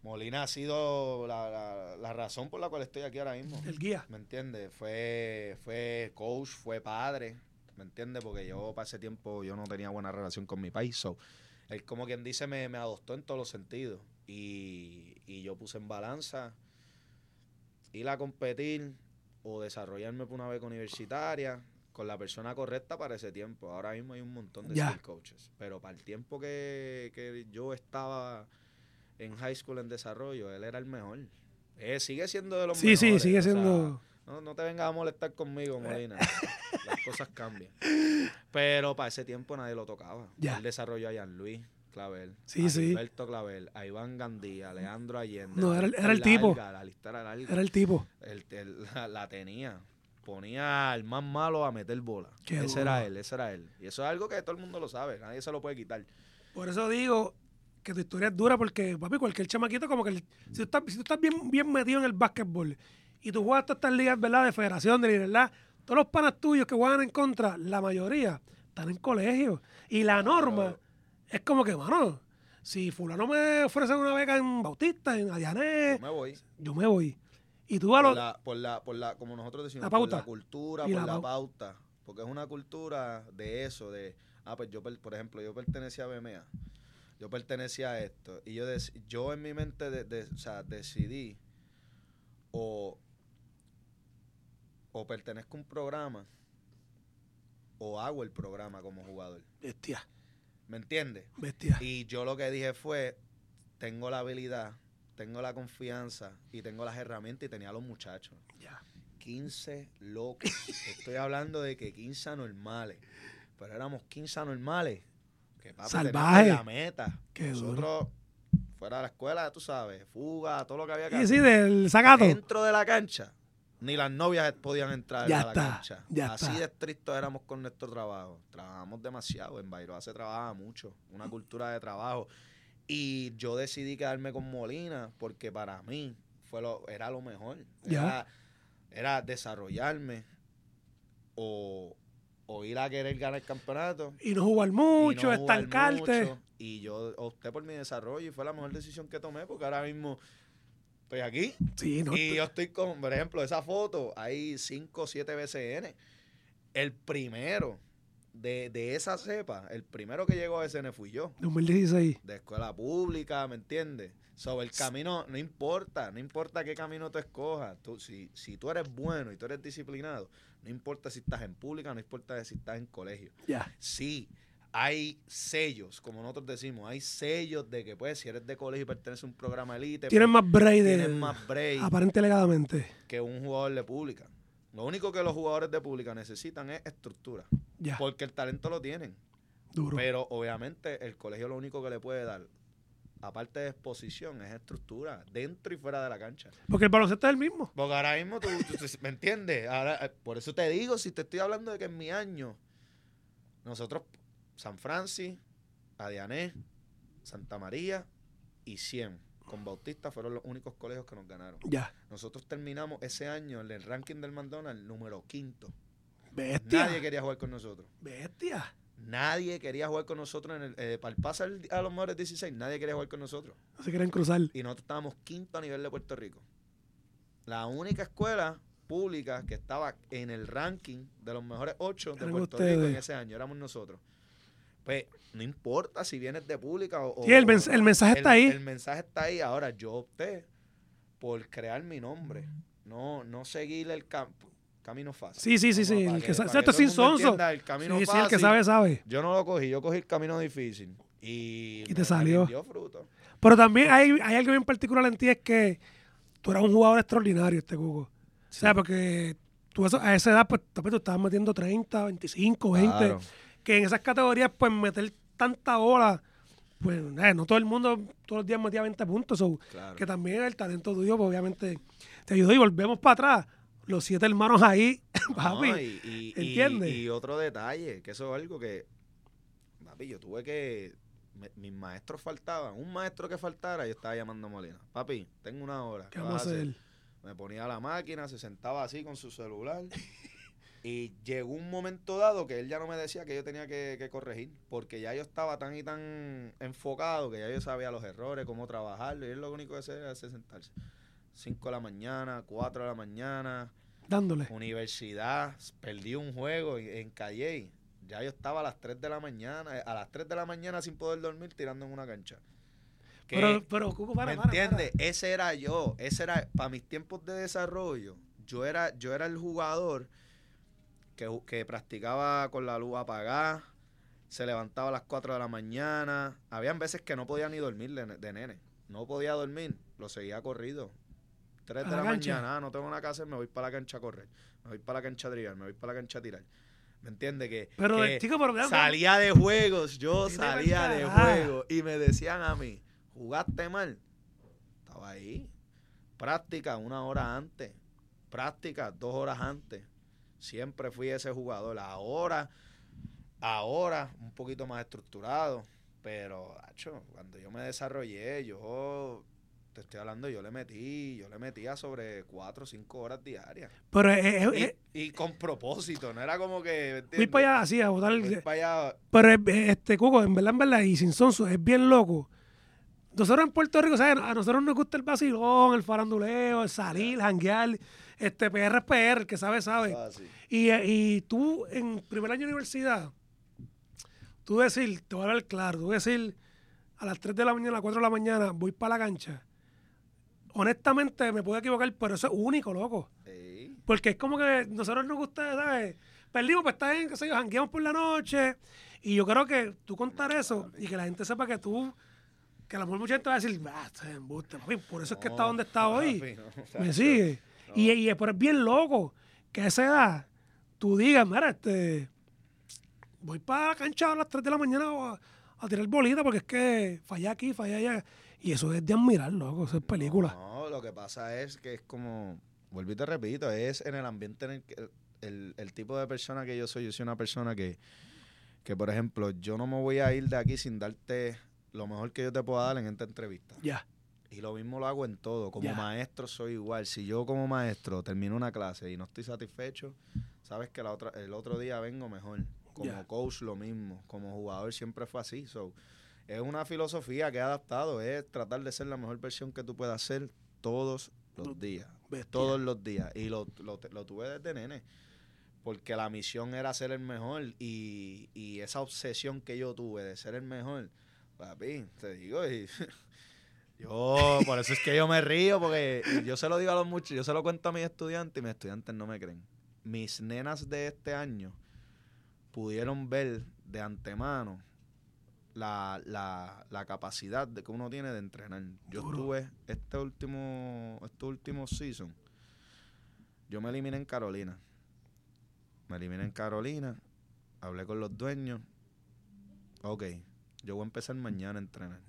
Molina ha sido la, la, la razón por la cual estoy aquí ahora mismo. El guía. ¿Me entiendes? Fue, fue coach, fue padre, ¿me entiendes? Porque yo para ese tiempo yo no tenía buena relación con mi país. So, él, como quien dice, me, me adoptó en todos los sentidos. Y, y yo puse en balanza ir a competir o desarrollarme por una beca universitaria con la persona correcta para ese tiempo. Ahora mismo hay un montón de Ya. skill coaches. Pero para el tiempo que, que yo estaba en high school en desarrollo, él era el mejor. Eh, sigue siendo de los Sí, mejores. sí, sigue o sea, siendo... no, no te vengas a molestar conmigo, Molina. Las cosas cambian. Pero para ese tiempo nadie lo tocaba. Ya. Él desarrolló a Jan Luis Clavel, Sí, a sí. Gilberto Clavel, a Iván Gandía, a Leandro Allende. No, La era el- lista era el es tipo. larga, La lista era larga. Era el tipo. Él- él la, la tenía. Ponía al más malo a meter bola. Qué ese duro. era él, ese era él. Y eso es algo que todo el mundo lo sabe. Nadie se lo puede quitar. Por eso digo que tu historia es dura porque, papi, cualquier chamaquito como que... el- si tú estás, si tú estás bien, bien metido en el básquetbol y tú juegas todas estas ligas, ¿verdad? De federación, de ¿verdad? Todos los panas tuyos que juegan en contra, la mayoría están en colegio. Y la norma Claro. es como que, mano, si fulano me ofrece una beca en Bautista, en Adiané, Yo me voy. yo me voy. Y tú a Por los... la, por la, por la, como nosotros decimos, La por pauta. la cultura, Y por la la pau- pauta. Porque es una cultura de eso, de, ah, pues yo, per- por ejemplo, yo pertenecía a B M A. Yo pertenecía a esto. Y yo, dec- yo en mi mente, de, de- o sea, decidí o, o pertenezco a un programa o hago el programa como jugador. Bestia, ¿Me entiendes? bestia. Y yo lo que dije fue, tengo la habilidad, tengo la confianza y tengo las herramientas y tenía a los muchachos. Ya. quince locos. Estoy hablando de que quince anormales. Pero éramos quince anormales. Que papi, Salvaje. teníamos la meta. Qué Nosotros, fuera de la escuela, tú sabes, fuga, todo lo que había que Sí, sí, hacer. del sacato. Dentro de la cancha, ni las novias podían entrar Ya a la está, cancha. ya Así está. de estrictos éramos con nuestro trabajo. Trabajamos demasiado. En Bairoa se trabaja mucho. Una cultura de trabajo. Y yo decidí quedarme con Molina porque para mí fue lo, era lo mejor. Ya. Era, era desarrollarme o, o ir a querer ganar el campeonato. Y no jugar y mucho, no jugar estancarte. mucho. Y yo opté por mi desarrollo y fue la mejor decisión que tomé porque ahora mismo estoy aquí. Sí, no. Y yo estoy con, por ejemplo, esa foto, hay cinco o siete B C N. El primero de, de esa cepa, el primero que llegó a B C N fui yo. dos mil dieciséis. De escuela pública, ¿me entiendes? Sobre el camino, no importa, no importa qué camino tú escojas. Tú, si, si tú eres bueno y tú eres disciplinado, no importa si estás en pública, no importa si estás en colegio. Ya. Sí, hay sellos, como nosotros decimos, hay sellos de que, pues, si eres de colegio y perteneces a un programa elite, Tienes pues, más break de... tienes más break Aparente alegadamente. que un jugador de pública. Lo único que los jugadores de pública necesitan es estructura, Ya. porque el talento lo tienen. Duro. Pero obviamente el colegio lo único que le puede dar, aparte de exposición, es estructura, dentro y fuera de la cancha. Porque el baloncesto es el mismo. Porque ahora mismo tú, tú- tú- ¿me entiendes? Ahora, eh, por eso te digo, si te estoy hablando de que en mi año, nosotros, San Francis, Adiané, Santa María y Cien, con Bautista fueron los únicos colegios que nos ganaron. Ya. Nosotros terminamos ese año en el ranking del McDonald's número quinto. Bestia. Nadie quería jugar con nosotros. Bestia. Nadie quería jugar con nosotros en el, eh, para el pase al- a los mejores dieciséis. Nadie quería jugar con nosotros. No se quieren cruzar. Y nosotros estábamos quinto a nivel de Puerto Rico. La única escuela pública que estaba en el ranking de los mejores ocho de Eran Puerto ustedes. Rico en ese año éramos nosotros. Pues no importa si vienes de pública o... Sí, el, o- mens- el mensaje el- está ahí. El mensaje está ahí. Ahora, yo opté por crear mi nombre. No, no seguir el cam- camino fácil. Sí, sí, sí, Como sí. para El que que- sabe, para que esto es todo el sin mundo sonso. entienda, el camino Sí, sí, el que fácil. sabe, sabe. Yo no lo cogí, yo cogí el camino difícil. Y, Y te me- salió. me dio fruto. Pero también hay, hay algo bien particular en ti, es que tú eras un jugador extraordinario, este Cuco. O sea, porque tú eso- a esa edad, pues, tú estabas metiendo treinta, veinticinco, veinte. Claro. Que en esas categorías, pues, meter tanta bola, pues, eh, no todo el mundo todos los días metía veinte puntos. So, Claro. que también el talento tuyo, pues, obviamente, te ayudó. Y volvemos para atrás. Los siete hermanos ahí, papi. No, y, y- y- ¿entiendes? Y, otro detalle, que eso es algo que, papi, yo tuve que, me- mis maestros faltaban, un maestro que faltara, yo estaba llamando a Molina. Papi, tengo una hora. ¿Qué vamos a hacer? Me ponía a la máquina, se sentaba así con su celular. Y llegó un momento dado que él ya no me decía que yo tenía que, que corregir, porque ya yo estaba tan y tan enfocado que ya yo sabía los errores, cómo trabajarlo, y él lo único que hacía era hacer sentarse. cinco de la mañana, cuatro de la mañana, Dándole. universidad, perdí un juego en, en Calle. Ya yo estaba a las tres de la mañana, a las tres de la mañana sin poder dormir tirando en una cancha. Que, Pero, pero, Cuco, para, ¿me para, entiendes? para. Ese era yo, ese era, para mis tiempos de desarrollo, yo era, yo era el jugador que, que practicaba con la luz apagada, se levantaba a las cuatro de la mañana, habían veces que no podía ni dormir de, de nene, no podía dormir, lo seguía corrido, tres de la, la mañana, ah, no tengo nada que hacer, me voy para la cancha a correr, me voy para la cancha a drigar, me voy para la cancha a tirar. ¿Me entiendes? Que, pero, que chico, pero, salía de juegos, yo salía de juegos y me decían a mí, ¿jugaste mal? Estaba ahí. Práctica una hora antes. Práctica dos horas antes. Siempre fui ese jugador. Ahora, ahora un poquito más estructurado. Pero, acho, cuando yo me desarrollé, yo... te estoy hablando, yo le metí, yo le metía sobre cuatro o cinco horas diarias. Pero eh, y, eh, y con propósito, no era como que... Fui para allá así a botar el... Fui para allá. Pero este, Cuco, en verdad, en verdad, y sin sonso, es bien loco. Nosotros en Puerto Rico, ¿sabes? A nosotros nos gusta el vacilón, el faranduleo, el salir, janguear, este P R es P R, el que sabe, sabe. Ah, sí. y, y tú, en primer año de universidad, tú decir, te voy a hablar claro, tú decir, a las tres de la mañana, a las cuatro de la mañana, voy para la cancha. Honestamente, me puedo equivocar, pero eso es único, loco. Sí. Porque es como que nosotros nos gusta, ¿sabes? Perdimos, pues está bien, qué sé yo, jangueamos por la noche. Y yo creo que tú contar eso y que la gente sepa que tú... que a lo mejor mucha gente va a decir, ah, se embuste, papi, por eso no, es que está donde está hoy. Papi, no, ¿me sigue? No. Y, y pero es bien loco que a esa edad tú digas, mira, este, voy para la cancha a las tres de la mañana a, a tirar bolita porque es que fallé aquí, fallé allá. Y eso es de admirar, loco, eso es película. No, lo que pasa es que es como, vuelvo y te repito, es en el ambiente en el que, el, el, el tipo de persona que yo soy. Yo soy una persona que, que, por ejemplo, yo no me voy a ir de aquí sin darte... lo mejor que yo te puedo dar en esta entrevista. Ya. Yeah. Y lo mismo lo hago en todo. Como yeah. maestro soy igual. Si yo como maestro termino una clase y no estoy satisfecho, sabes que la otra, el otro día vengo mejor. Como yeah. coach lo mismo. Como jugador siempre fue así. So, es una filosofía que he adaptado. Es tratar de ser la mejor versión que tú puedas ser todos los días. Bestia. Todos los días. Y lo, lo, lo tuve desde nene. Porque la misión era ser el mejor. Y, y esa obsesión que yo tuve de ser el mejor... Papi, te digo, y yo, por eso es que yo me río, porque yo se lo digo a los muchachos, yo se lo cuento a mis estudiantes y mis estudiantes no me creen. Mis nenas de este año pudieron ver de antemano la, la, la capacidad de que uno tiene de entrenar. Yo Duro. estuve este último, este último season, yo me eliminé en Carolina. Me eliminé en Carolina, hablé con los dueños, ok. Yo voy a empezar mañana a entrenar.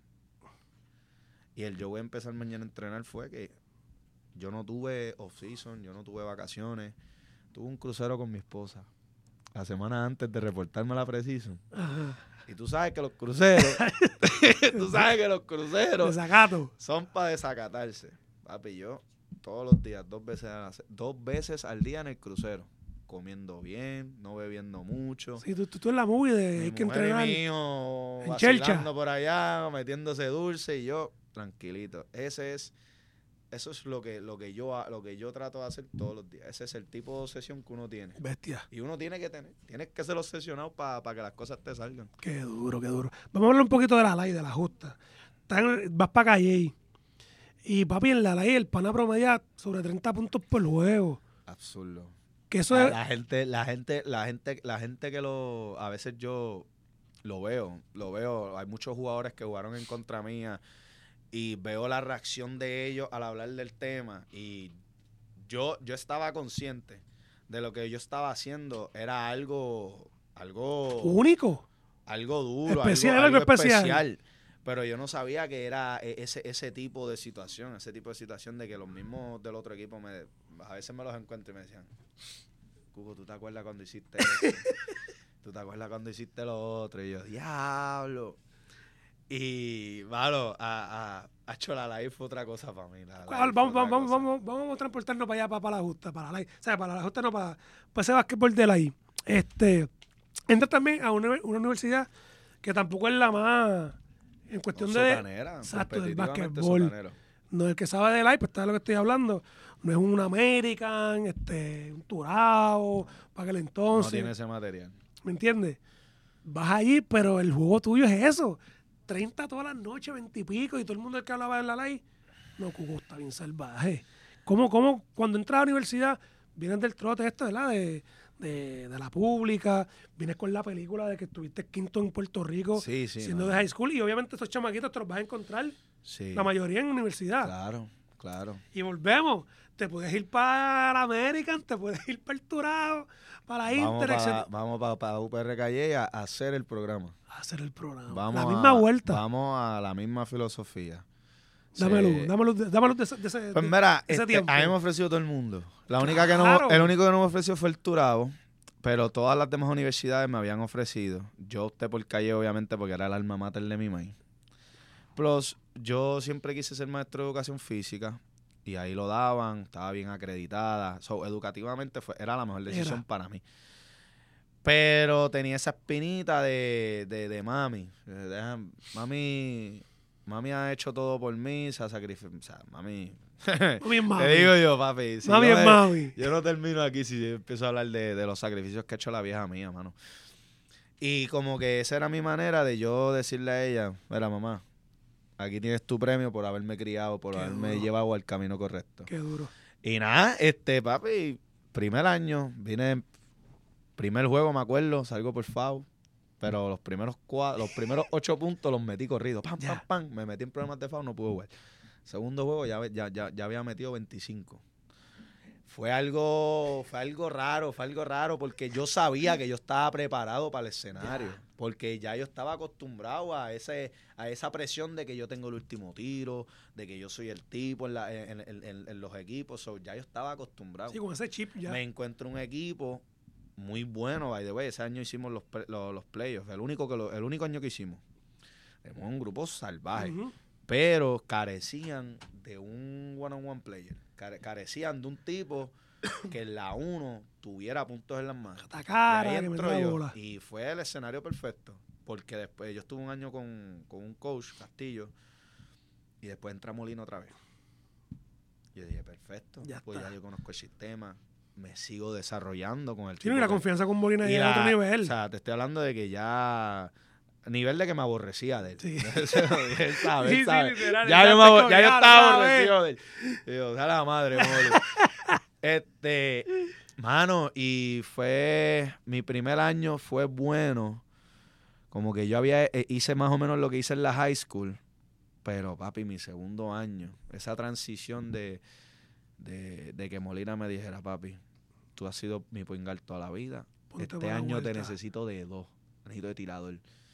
Y el yo voy a empezar mañana a entrenar fue que yo no tuve off-season, yo no tuve vacaciones. Tuve un crucero con mi esposa la semana antes de reportarme a la pre-season. Y tú sabes que los cruceros, tú sabes que los cruceros Desacato. son para desacatarse. Papi, yo todos los días, dos veces, a la, dos veces al día en el crucero. Comiendo bien, no bebiendo mucho. Sí, tú, tú, tú en la movie de hay que entrenar. Mi hijo en vacilando Chelcha. por allá, metiéndose dulce y yo tranquilito. Ese es, eso es lo que, lo que yo, lo que yo trato de hacer todos los días. Ese es el tipo de obsesión que uno tiene. Bestia. Y uno tiene que tener, tienes que ser obsesionado para pa que las cosas te salgan. Qué duro, qué duro. Vamos a hablar un poquito de la ley, de la justa. Están, vas para Calle y papi en la ley el pana promedia sobre treinta puntos por juego. Absurdo. Que eso la, es... la gente, la gente, la gente, la gente que lo, a veces yo lo veo, lo veo, hay muchos jugadores que jugaron en contra mía y veo la reacción de ellos al hablar del tema y yo, yo estaba consciente de lo que yo estaba haciendo era algo, algo único, algo duro, especial, algo, algo especial. especial. Pero yo no sabía que era ese, ese tipo de situación, ese tipo de situación de que los mismos del otro equipo me, a veces me los encuentro y me decían, Cuco, ¿tú te acuerdas cuando hiciste esto? ¿Tú te acuerdas cuando hiciste lo otro? Y yo, diablo. Y, mano, a, a, a Cholalay fue otra cosa para mí. La, la Vamos, vamos, vamos, vamos, vamos a transportarnos para allá, para, para la justa, para la, o sea, para la justa no, para, para ese básquetbol de la I. Este, entra también a una, una universidad que tampoco es la más, en cuestión no, de, sotanera, exacto, del competitivamente básquetbol. sotanero. No, el que sabe de la I, pues está de lo que estoy hablando, no es un American, este, un Turao, para aquel entonces. No tiene ese material. ¿Me entiendes? Vas allí, pero el juego tuyo es eso. treinta todas las noches, veinte y pico, y todo el mundo el que hablaba en la ley. No, Cuco está bien salvaje. ¿Cómo, cómo cuando entras a la universidad, vienes del trote esto, ¿verdad? De, de, de la pública, vienes con la película de que estuviste quinto en Puerto Rico, sí, sí, siendo no. de high school, y obviamente esos chamaquitos te los vas a encontrar, sí. la mayoría en universidad. Claro, claro. Y volvemos. Te puedes ir para la American, te puedes ir para el Turao, para la Inter. Vamos para pa, U P R Calle a, a hacer el programa. A hacer el programa. Vamos la misma a, vuelta. Vamos a la misma filosofía. Dámelo, Se... dámelo, dámelo de ese, de ese, pues mira, de ese este, tiempo. a mí me ha ofrecido todo el mundo. La claro. única que no, el único que no me ofreció fue el Turabo, pero todas las demás universidades me habían ofrecido. Yo opté por Calle, obviamente, porque era el alma mater de mi maíz. Plus, yo siempre quise ser maestro de educación física y ahí lo daban, estaba bien acreditada. So, educativamente fue, era la mejor decisión era. para mí. Pero tenía esa espinita de, de, de mami. De, mami. Mami ha hecho todo por mí, se ha sacrificado. O sea, mami. Mami es mami. Te digo yo, papi. Si mami yo es me, mami. Yo no termino aquí si empiezo a hablar de, de los sacrificios que ha hecho la vieja mía, mano. Y como que esa era mi manera de yo decirle a ella: mira, mamá, aquí tienes tu premio por haberme criado, por Qué haberme duro. llevado al camino correcto. Qué duro. Y nada, este, papi, primer año, vine. Primer juego, me acuerdo, salgo por foul. Pero los primeros cuatro, los primeros ocho puntos los metí corridos. Pam, Ya. pam, pam. Me metí en problemas de foul, no pude jugar. Segundo juego ya, ya, ya, ya había metido veinticinco. Fue algo, fue algo raro, fue algo raro porque yo sabía que yo estaba preparado para el escenario. Ya. Porque ya yo estaba acostumbrado a ese, a esa presión de que yo tengo el último tiro, de que yo soy el tipo en, la, en, en, en, en los equipos. So, ya yo estaba acostumbrado. Sí, con ese chip ya. Me encuentro un equipo muy bueno, by the way. Ese año hicimos los, los, los playoffs, el único, que lo, el único año que hicimos. Éramos un grupo salvaje, uh-huh. pero carecían de un one-on-one player. Care, carecían de un tipo que en la uno tuviera puntos en las manos. Atacara, y ahí entró que yo, bola. y fue el escenario perfecto, porque después yo estuve un año con, con un coach, Castillo, y después entra Molina otra vez. Yo dije, perfecto, ya pues está. ya yo conozco el sistema. Me sigo desarrozando con el tipo. Sí, y la confianza con Molina ya a otro nivel. O sea, te estoy hablando de que ya... Nivel de que me aborrecía de él. Sí. él sabe, él sí, sabe. Sí, literal, ya, yo me abor- ya yo estaba ¿sabes? aborrecido de él. Digo, dale a la madre, Moli. Este... Mano, y fue... Mi primer año fue bueno. Como que yo había... Hice más o menos lo que hice en la high school. Pero, papi, mi segundo año, esa transición de... De, de que Molina me dijera, papi, tú has sido mi point guard toda la vida. Ponte este año vuelta. Te necesito de dos. Necesito de tirador.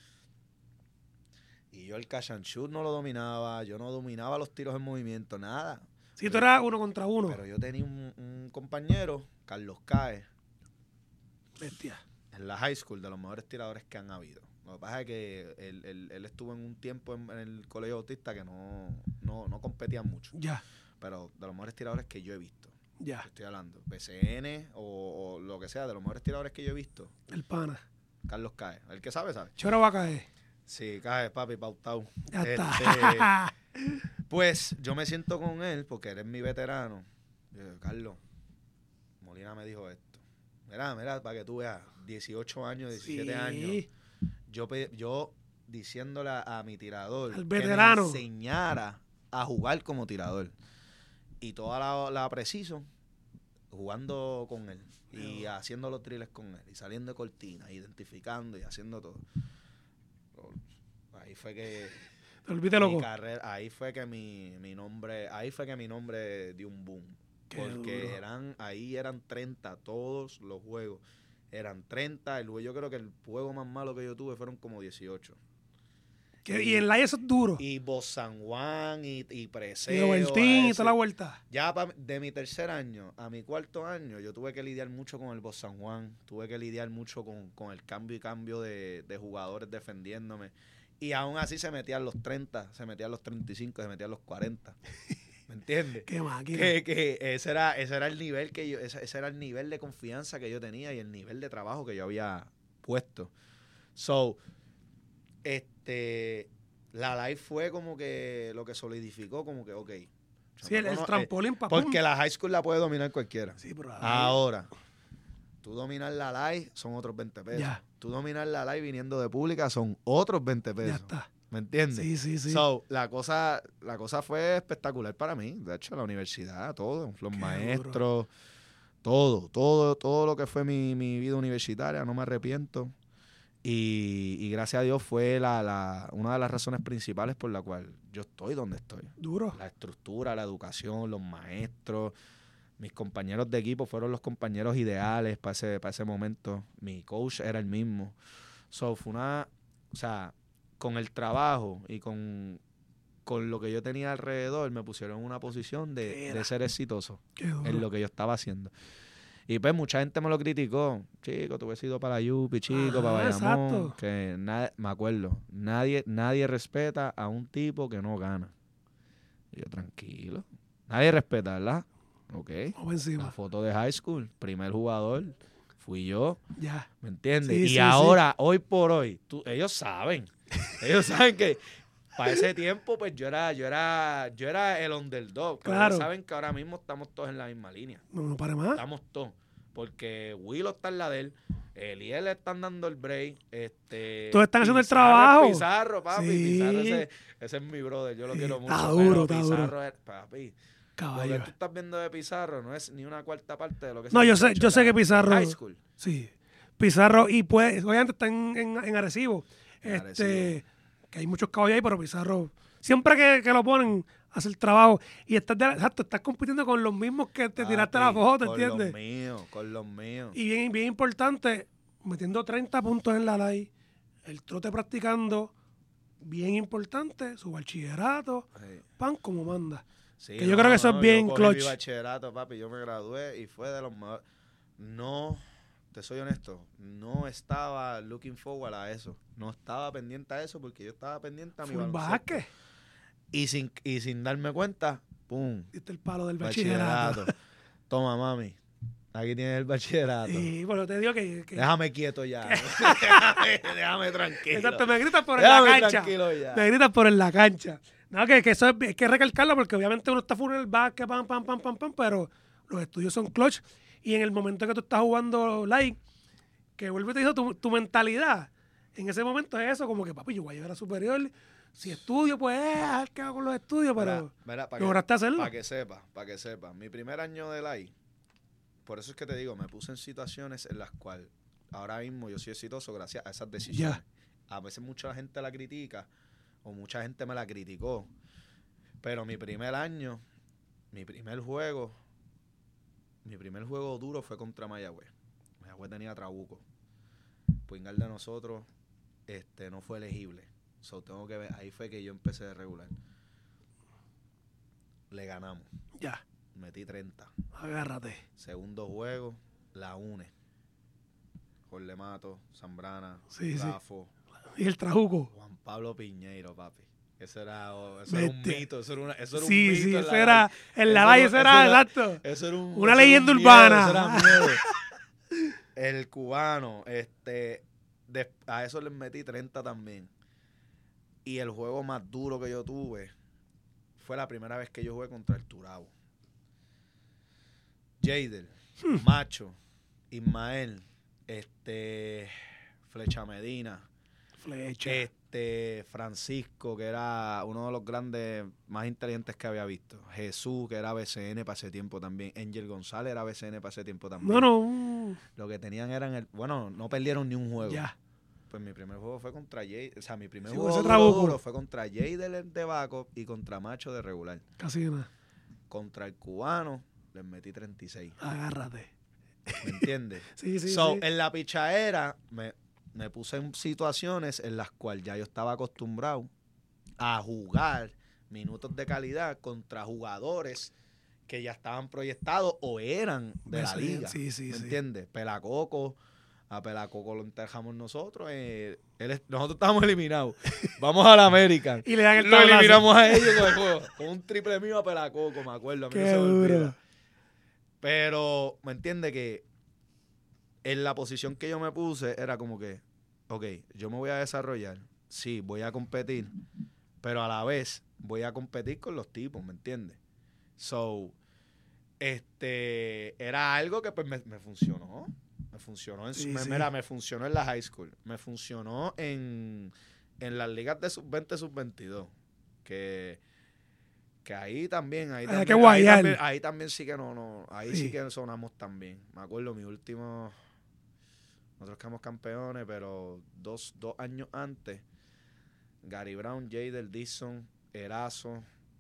Y yo el catch and shoot no lo dominaba. Yo no dominaba los tiros en movimiento, nada. Sí, tú eras uno contra uno. Pero yo tenía un, un compañero, Carlos Cae. Bestia. En la high school, de los mejores tiradores que han habido. Lo que pasa es que él, él, él estuvo en un tiempo en, en el colegio autista que no, no, no competían mucho. Ya. Pero de los mejores tiradores que yo he visto. Ya. Estoy hablando. P C N o, o lo que sea, de los mejores tiradores que yo he visto. El pana. Carlos Cae. El que sabe, sabe. Chora va a caer. Sí, Cae, papi, pautao. Ya este, está. Pues yo me siento con él porque él es mi veterano. Yo digo, Carlos, Molina me dijo esto. Mira, mira, para que tú veas, dieciocho años, diecisiete sí. años. Yo, yo diciéndole a, a mi tirador al veterano que me enseñara a jugar como tirador. Y toda la, la precision jugando con él y oh. haciendo los drills con él y saliendo de cortina, identificando y haciendo todo. Ahí fue que mi loco. carrera, ahí fue que mi, mi nombre, ahí fue que mi nombre dio un boom. Qué porque duro. eran ahí eran treinta todos los juegos. Eran treinta, el, yo creo que el juego más malo que yo tuve fueron como dieciocho. Y, y en la eso es duro. Y Vos San Juan y, y Preseo. Y Obertín y toda la vuelta. Ya pa, de mi tercer año a mi cuarto año, yo tuve que lidiar mucho con el Vos San Juan. Tuve que lidiar mucho con, con el cambio y cambio de, de jugadores defendiéndome. Y aún así se metían los treinta, se metían los treinta y cinco, se metían los cuarenta. ¿Me entiendes? Qué máquina. Que, que ese era, ese era el nivel que yo, ese, ese era el nivel de confianza que yo tenía y el nivel de trabajo que yo había puesto. So, este, la live fue como que lo que solidificó, como que, ok. Sí, el, el no, trampolín eh, para porque la high school la puede dominar cualquiera. Sí, pero ahí- Ahora, tú dominar la live son otros veinte pesos. Ya. Tú dominar la live viniendo de pública son otros veinte pesos. Ya está. ¿Me entiendes? Sí, sí, sí. So, la cosa, la cosa fue espectacular para mí. De hecho, la universidad, todo, los Qué maestros, duro. todo, todo, todo lo que fue mi, mi vida universitaria, no me arrepiento. Y, y gracias a Dios fue la, la, una de las razones principales por la cual yo estoy donde estoy. Duro. La estructura, la educación, los maestros, mis compañeros de equipo fueron los compañeros ideales para ese, para ese momento. Mi coach era el mismo. So, fue una, o sea, con el trabajo y con, con lo que yo tenía alrededor, me pusieron en una posición de, de ser exitoso Qué duro. en lo que yo estaba haciendo. Y pues mucha gente me lo criticó. Chico, tú hubieras ido para Yupi, chico, Ajá, para Bayamón. exacto. Que na- me acuerdo, nadie, nadie respeta a un tipo que no gana. Y yo, tranquilo. Nadie respeta, ¿verdad? Ok. Vamos encima. La foto de high school, primer jugador, fui yo. Ya. ¿Me entiendes? Sí, y sí, ahora, sí. hoy por hoy, tú, ellos saben. Ellos saben que para ese tiempo, pues yo era, yo era, yo era el underdog. Pero Claro. ellos saben que ahora mismo estamos todos en la misma línea. No, no pare más. Estamos todos. Porque Willow está en la de él, Eliel le están dando el break. Este, Todos están haciendo el Pizarro trabajo. es Pizarro, papi. Sí. Pizarro, ese, ese es mi brother. Yo lo Sí, quiero mucho. está pero duro, está Pizarro duro. es, papi. Lo Caballo. que tú estás viendo de Pizarro no es ni una cuarta parte de lo que No, ese yo sé, muchacho yo sé era que Pizarro- en high school. Sí. Pizarro, y pues, obviamente está en, en, en Arecibo. En Este, Arecibo. que hay muchos caballos ahí, pero Pizarro, siempre que, que lo ponen, hace el trabajo. Y estás, de- exacto, estás compitiendo con los mismos que te tiraste la Papi, foto, con ¿entiendes? los míos, con los míos. Y bien, bien importante, metiendo treinta puntos en la live, el trote practicando, bien importante, su bachillerato, Sí. pan como manda. Sí, Que yo creo que eso es bien yo cogí clutch. mi bachillerato, papi, yo me gradué y fue de los mejores. No, te soy honesto, no estaba looking forward a eso. No estaba pendiente a eso porque yo estaba pendiente a mi Full baloncesto. basket. Y sin, y sin darme cuenta, pum, Diste el palo del bachillerato. bachillerato. Toma, mami, aquí tienes el bachillerato. Y bueno, te digo que, que Déjame quieto ya. déjame, déjame tranquilo. exacto, me gritas por en Déjame la cancha. tranquilo ya. Me gritas por en la cancha. No, que, que eso es, hay que recalcarlo porque obviamente uno está full en el básquet, pam, pam, pam, pam, pam, pero los estudios son clutch. Y en el momento que tú estás jugando live, que vuelve y te dijo tu, tu mentalidad, en ese momento es eso, como que papi, yo voy a llegar a superior. Si estudio, pues, eh, a ver qué hago con los estudios, pero para lograste hacerlo. Para que sepa, para que sepa. Mi primer año de live, por eso es que te digo, me puse en situaciones en las cuales ahora mismo yo soy exitoso gracias a esas decisiones. Ya. A veces mucha gente la critica o mucha gente me la criticó, pero mi primer año, mi primer juego, mi primer juego duro fue contra Mayagüez. Mayagüez tenía Trabuco. Poingal de nosotros este, no fue elegible. So, tengo que ver, ahí fue que yo empecé de regular. Le ganamos. Ya, Metí treinta. agárrate. Segundo juego, la une. Jorge Mato, Zambrana, Sí, sí. Rafo, Y el trajuco. Juan Pablo Piñeiro, papi. Eso era, oh, eso era un Bestia. mito, eso era, una, eso era un Sí, mito. sí, en eso la era, live. en la Eso live, era- eso era, exacto. Eso era un, Una eso era leyenda un miedo, urbana. eso era miedo. El cubano, este, de- a eso les metí treinta también. Y el juego más duro que yo tuve fue la primera vez que yo jugué contra el Turabo. Jadel, Macho, Ismael, este, Flecha Medina, Flecha. este, Francisco, que era uno de los grandes más inteligentes que había visto. Jesús, que era B C N para ese tiempo también. Angel González era B C N para ese tiempo también. No, no. mm, Lo que tenían eran el, bueno, no perdieron ni un juego. Ya. Pues mi primer juego fue contra Jay, o sea, mi primer Sí, juego ese duro, trabuco. duro fue contra Jay de, de backup y contra Macho de regular. Casi nada. Contra el cubano les metí treinta y seis. Agárrate. ¿Me entiendes? Sí, sí, so, sí. en la pichadera me, me puse en situaciones en las cuales ya yo estaba acostumbrado a jugar minutos de calidad contra jugadores que ya estaban proyectados o eran de la Sí, liga. sí, sí, ¿Me sí. entiendes? Pelacoco, A Pelacoco lo enterramos nosotros. Eh, él es- nosotros estábamos eliminados. Vamos a la American. Y le dan el Lo tablazo. eliminamos a ellos con el juego. Con un triple mío a Pelacoco, me acuerdo. A mí no Qué se me olvida. duro. Pero, ¿me entiendes? Que en la posición que yo me puse era como que, ok, yo me voy a desarrollar. Sí, voy a competir. Pero a la vez voy a competir con los tipos, ¿me entiendes? So, este, era algo que pues me, me funcionó. Me funcionó en su- Sí, me, sí. mira, me funcionó en la high school. Me funcionó en, en las ligas de sub veinte, sub veintidós. Que, que ahí también, ahí Hay también, que ahí guayar. también, ahí también sí que no, no, ahí sí. Sí. que sonamos también. Me acuerdo mi último, nosotros quedamos campeones, pero dos, dos años antes, Gary Brown, Jader Dixon, Erazo,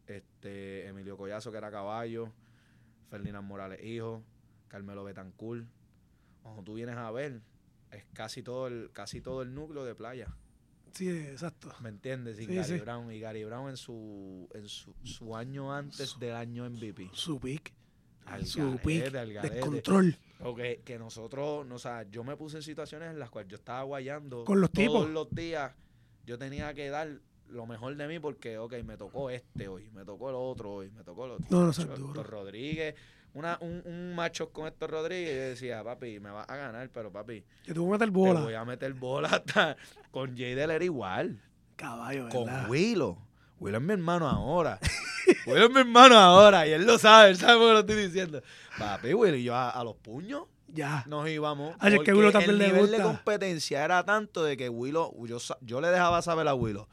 este, Emilio Collazo, que era caballo, Ferdinand Morales hijo, Carmelo Betancourt. Cuando tú vienes a ver, es casi todo el, casi todo el núcleo de playa. Sí, exacto. ¿Me entiendes? Y Sí, Gary sí. Brown, y Gary Brown en su, en su, su año antes del año M V P. Su pick. Al Su garete, pick. al garete. Descontrol. Okay, que nosotros, no, o sea, yo me puse en situaciones en las cuales yo estaba guayando Con los todos tipos. los días. Yo tenía que dar lo mejor de mí porque, ok, me tocó este hoy, me tocó el otro hoy, me tocó el otro. No, no, eso es Héctor duro. Rodríguez, una, un, un macho con Héctor Rodríguez, y yo decía, papi, me vas a ganar, pero papi, Yo te voy a meter te bola. voy a meter bola hasta con Jadel era igual, Caballo, con ¿verdad? Willow. Willow es mi hermano ahora. Willow es mi hermano ahora y él lo sabe, él sabe por qué lo estoy diciendo. Papi, Willow y yo a, a los puños Ya. nos íbamos. Ay, es que porque Willow también el le nivel de gusta. competencia era tanto de que Willow, yo, sa- yo le dejaba saber a Willow,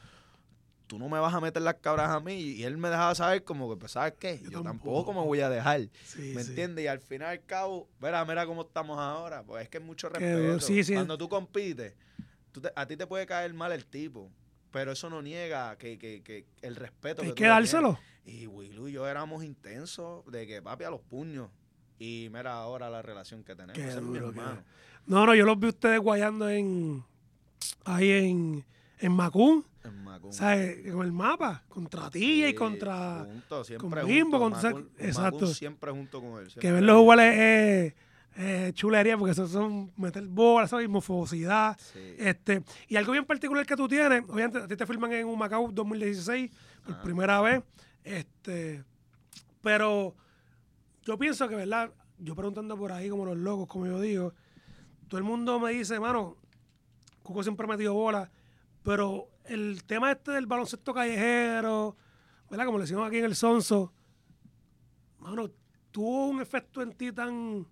tú no me vas a meter las cabras a mí, y él me dejaba saber como que, pues, ¿sabes qué? Yo Yo, tampoco. tampoco me voy a dejar, Sí, ¿me sí. entiendes? Y al fin y al cabo, mira, mira cómo estamos ahora, pues es que es mucho Qué respeto. duro. Sí, sí. Cuando tú compites, tú te- a ti te puede caer mal el tipo, pero eso no niega que, que, que el respeto Hay que que tú le dárselo. tienes. Y Willow y yo éramos intensos de que papi a los puños. Y mira ahora la relación que tenemos. Qué Ese es mi duro, qué hermano. No, no, yo los vi ustedes guayando en. Ahí en. En Macún. En Macún. ¿Sabes? Con el mapa. Contra ti y Sí, contra. juntos, siempre con Bimbo, juntos, con- Macún- con exacto. Macún siempre junto con él. Que siempre verlos ahí. jugar es eh, eh, chulería, porque eso son meter bolas, ¿sabes? Mofosidad. Sí. Este, y algo bien particular que tú tienes, obviamente a ti te firman en Humacao dos mil dieciséis por Ajá. primera vez. Este, pero yo pienso que, ¿verdad? Yo preguntando por ahí como los locos, como yo digo, todo el mundo me dice, mano, Cuco siempre ha metido bola, pero el tema este del baloncesto callejero, ¿verdad? Como le decimos aquí en el Sonso, mano, tuvo un efecto en ti tan,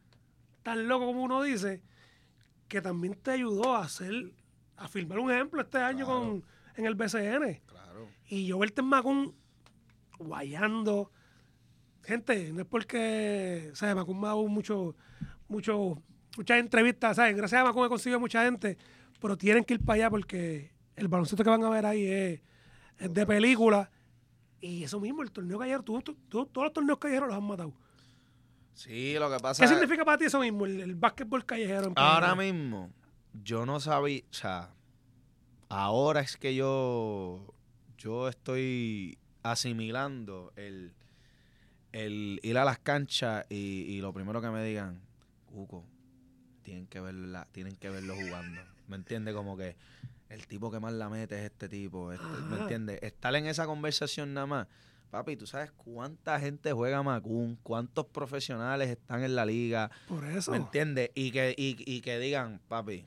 tan loco como uno dice, que también te ayudó a hacer, a firmar un ejemplo este año Claro. con, en el B C N. Claro. Y yo verte en Macún guayando. Gente, no es porque, ¿sabes? Macún me ha dado mucho, mucho, muchas entrevistas, ¿sabes? Gracias a Macún he conseguido mucha gente, pero tienen que ir para allá porque el baloncesto que van a ver ahí es, es de película. Y eso mismo, el torneo callejero, tú, tú- tú- todos los torneos callejeros los han matado. Sí, lo que pasa ¿Qué es... significa para ti eso mismo, el, el básquetbol callejero? en Ahora P R? mismo, yo no sabía, o sea, ahora es que yo, yo estoy asimilando el, el ir a las canchas y, y lo primero que me digan, Cuco, tienen que verla, tienen que verlo jugando. ¿Me entiendes? Como que el tipo que más la mete es este tipo, este, ¿me Ajá. entiendes? Estar en esa conversación nada más. Papi, ¿tú sabes cuánta gente juega Macún? ¿Cuántos profesionales están en la liga? Por eso. ¿Me entiendes? Y que, y, y que digan, papi,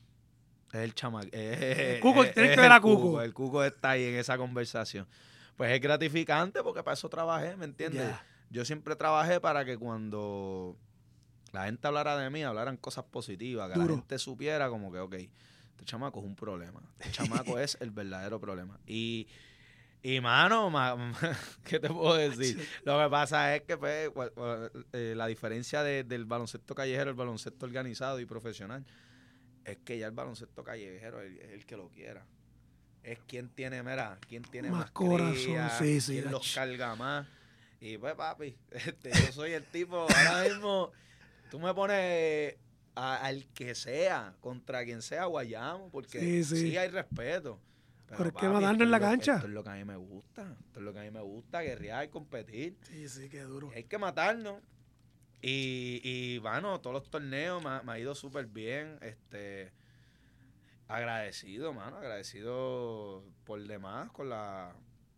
es el chamaco. Eh, Cuco, eh, tienes es que ver el a Cuco. El Cuco está ahí en esa conversación. Pues es gratificante porque para eso trabajé, ¿me entiendes? Ya. Yo siempre trabajé para que cuando la gente hablara de mí, hablaran cosas positivas, que Duro. la gente supiera como que, ok, este chamaco es un problema. Este chamaco es el verdadero problema. Y, y mano, ma- ¿qué te puedo decir? Lo que pasa es que pues, cua- cua- eh, la diferencia de- del baloncesto callejero, el baloncesto organizado y profesional, es que ya el baloncesto callejero es el, es el que lo quiera. Es quien tiene, mira, quien tiene Más más, corazón, cría, sí, sí, quien ach. los carga más. Y pues, papi, este, yo soy el tipo, ahora mismo, tú me pones a- al que sea, contra quien sea, guayamos, porque Sí, sí, sí. hay respeto. Pero es que papi, matarnos esto en la es lo- cancha. Esto es lo que a mí me gusta. Esto es lo que a mí me gusta, guerrear, competir. Sí, sí, qué duro. Y hay que matarnos. Y, y bueno, todos los torneos me, me ha ido súper bien. Este, agradecido, mano, agradecido por demás con la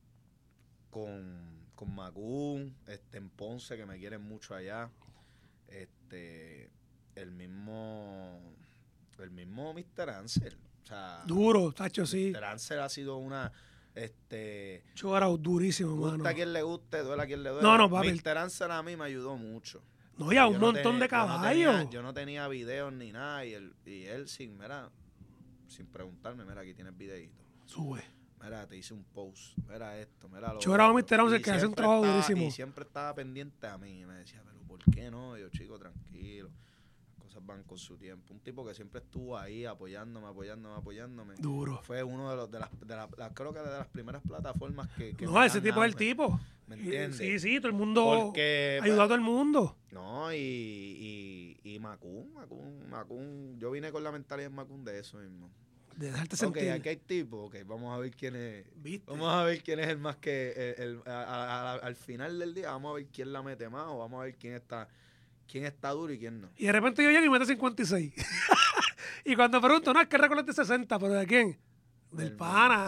con, con Macún, este, en Ponce, que me quieren mucho allá. Este, el mismo el mismo mister Ansel. O sea, Duro, tacho, sí. mister Ansel ha sido una este Chorao, durísimo, gusta mano. a quien le guste, duela a quien le duela. No, no, papi. mister Ansel a mí me ayudó mucho. No, ya un Yo no montón tenía- de yo no caballos. tenía- Yo no tenía videos ni nada y él, y él sin, mira, sin preguntarme, mira, aquí tienes videíto. Sube. Mira, te hice un post, mira esto, mira lo Chorao, otro. mister Ansel, Y que hace un siempre trabajo estaba- durísimo. Y siempre estaba pendiente a mí. Y me decía, pero ¿por qué no? Y yo, chico, tranquilo. Las cosas van con su tiempo. Un tipo que siempre estuvo ahí apoyándome, apoyándome, apoyándome. Duro. Fue uno de los de las, de las, las- creo que de las primeras plataformas que, que No, me ese dan tipo es el auge. tipo. ¿Me Y- entiendes? Sí, sí, todo el mundo. Porque Ayudó a todo el mundo. no, y, y, y Macún, Macún, Macún, yo vine con la mentalidad de Macún de eso mismo. De dejarte Ok, sentir. aquí hay tipos, ok, vamos a ver quién es, ¿Viste? vamos a ver quién es el más que, el, el- a- a- a- al final del día vamos a ver quién la mete más o vamos a ver quién está, quién está duro y quién no. Y de repente yo llego y mete cincuenta y seis. Y cuando pregunto, no, es que el récord es de sesenta, ¿pero de quién? Del Del pana.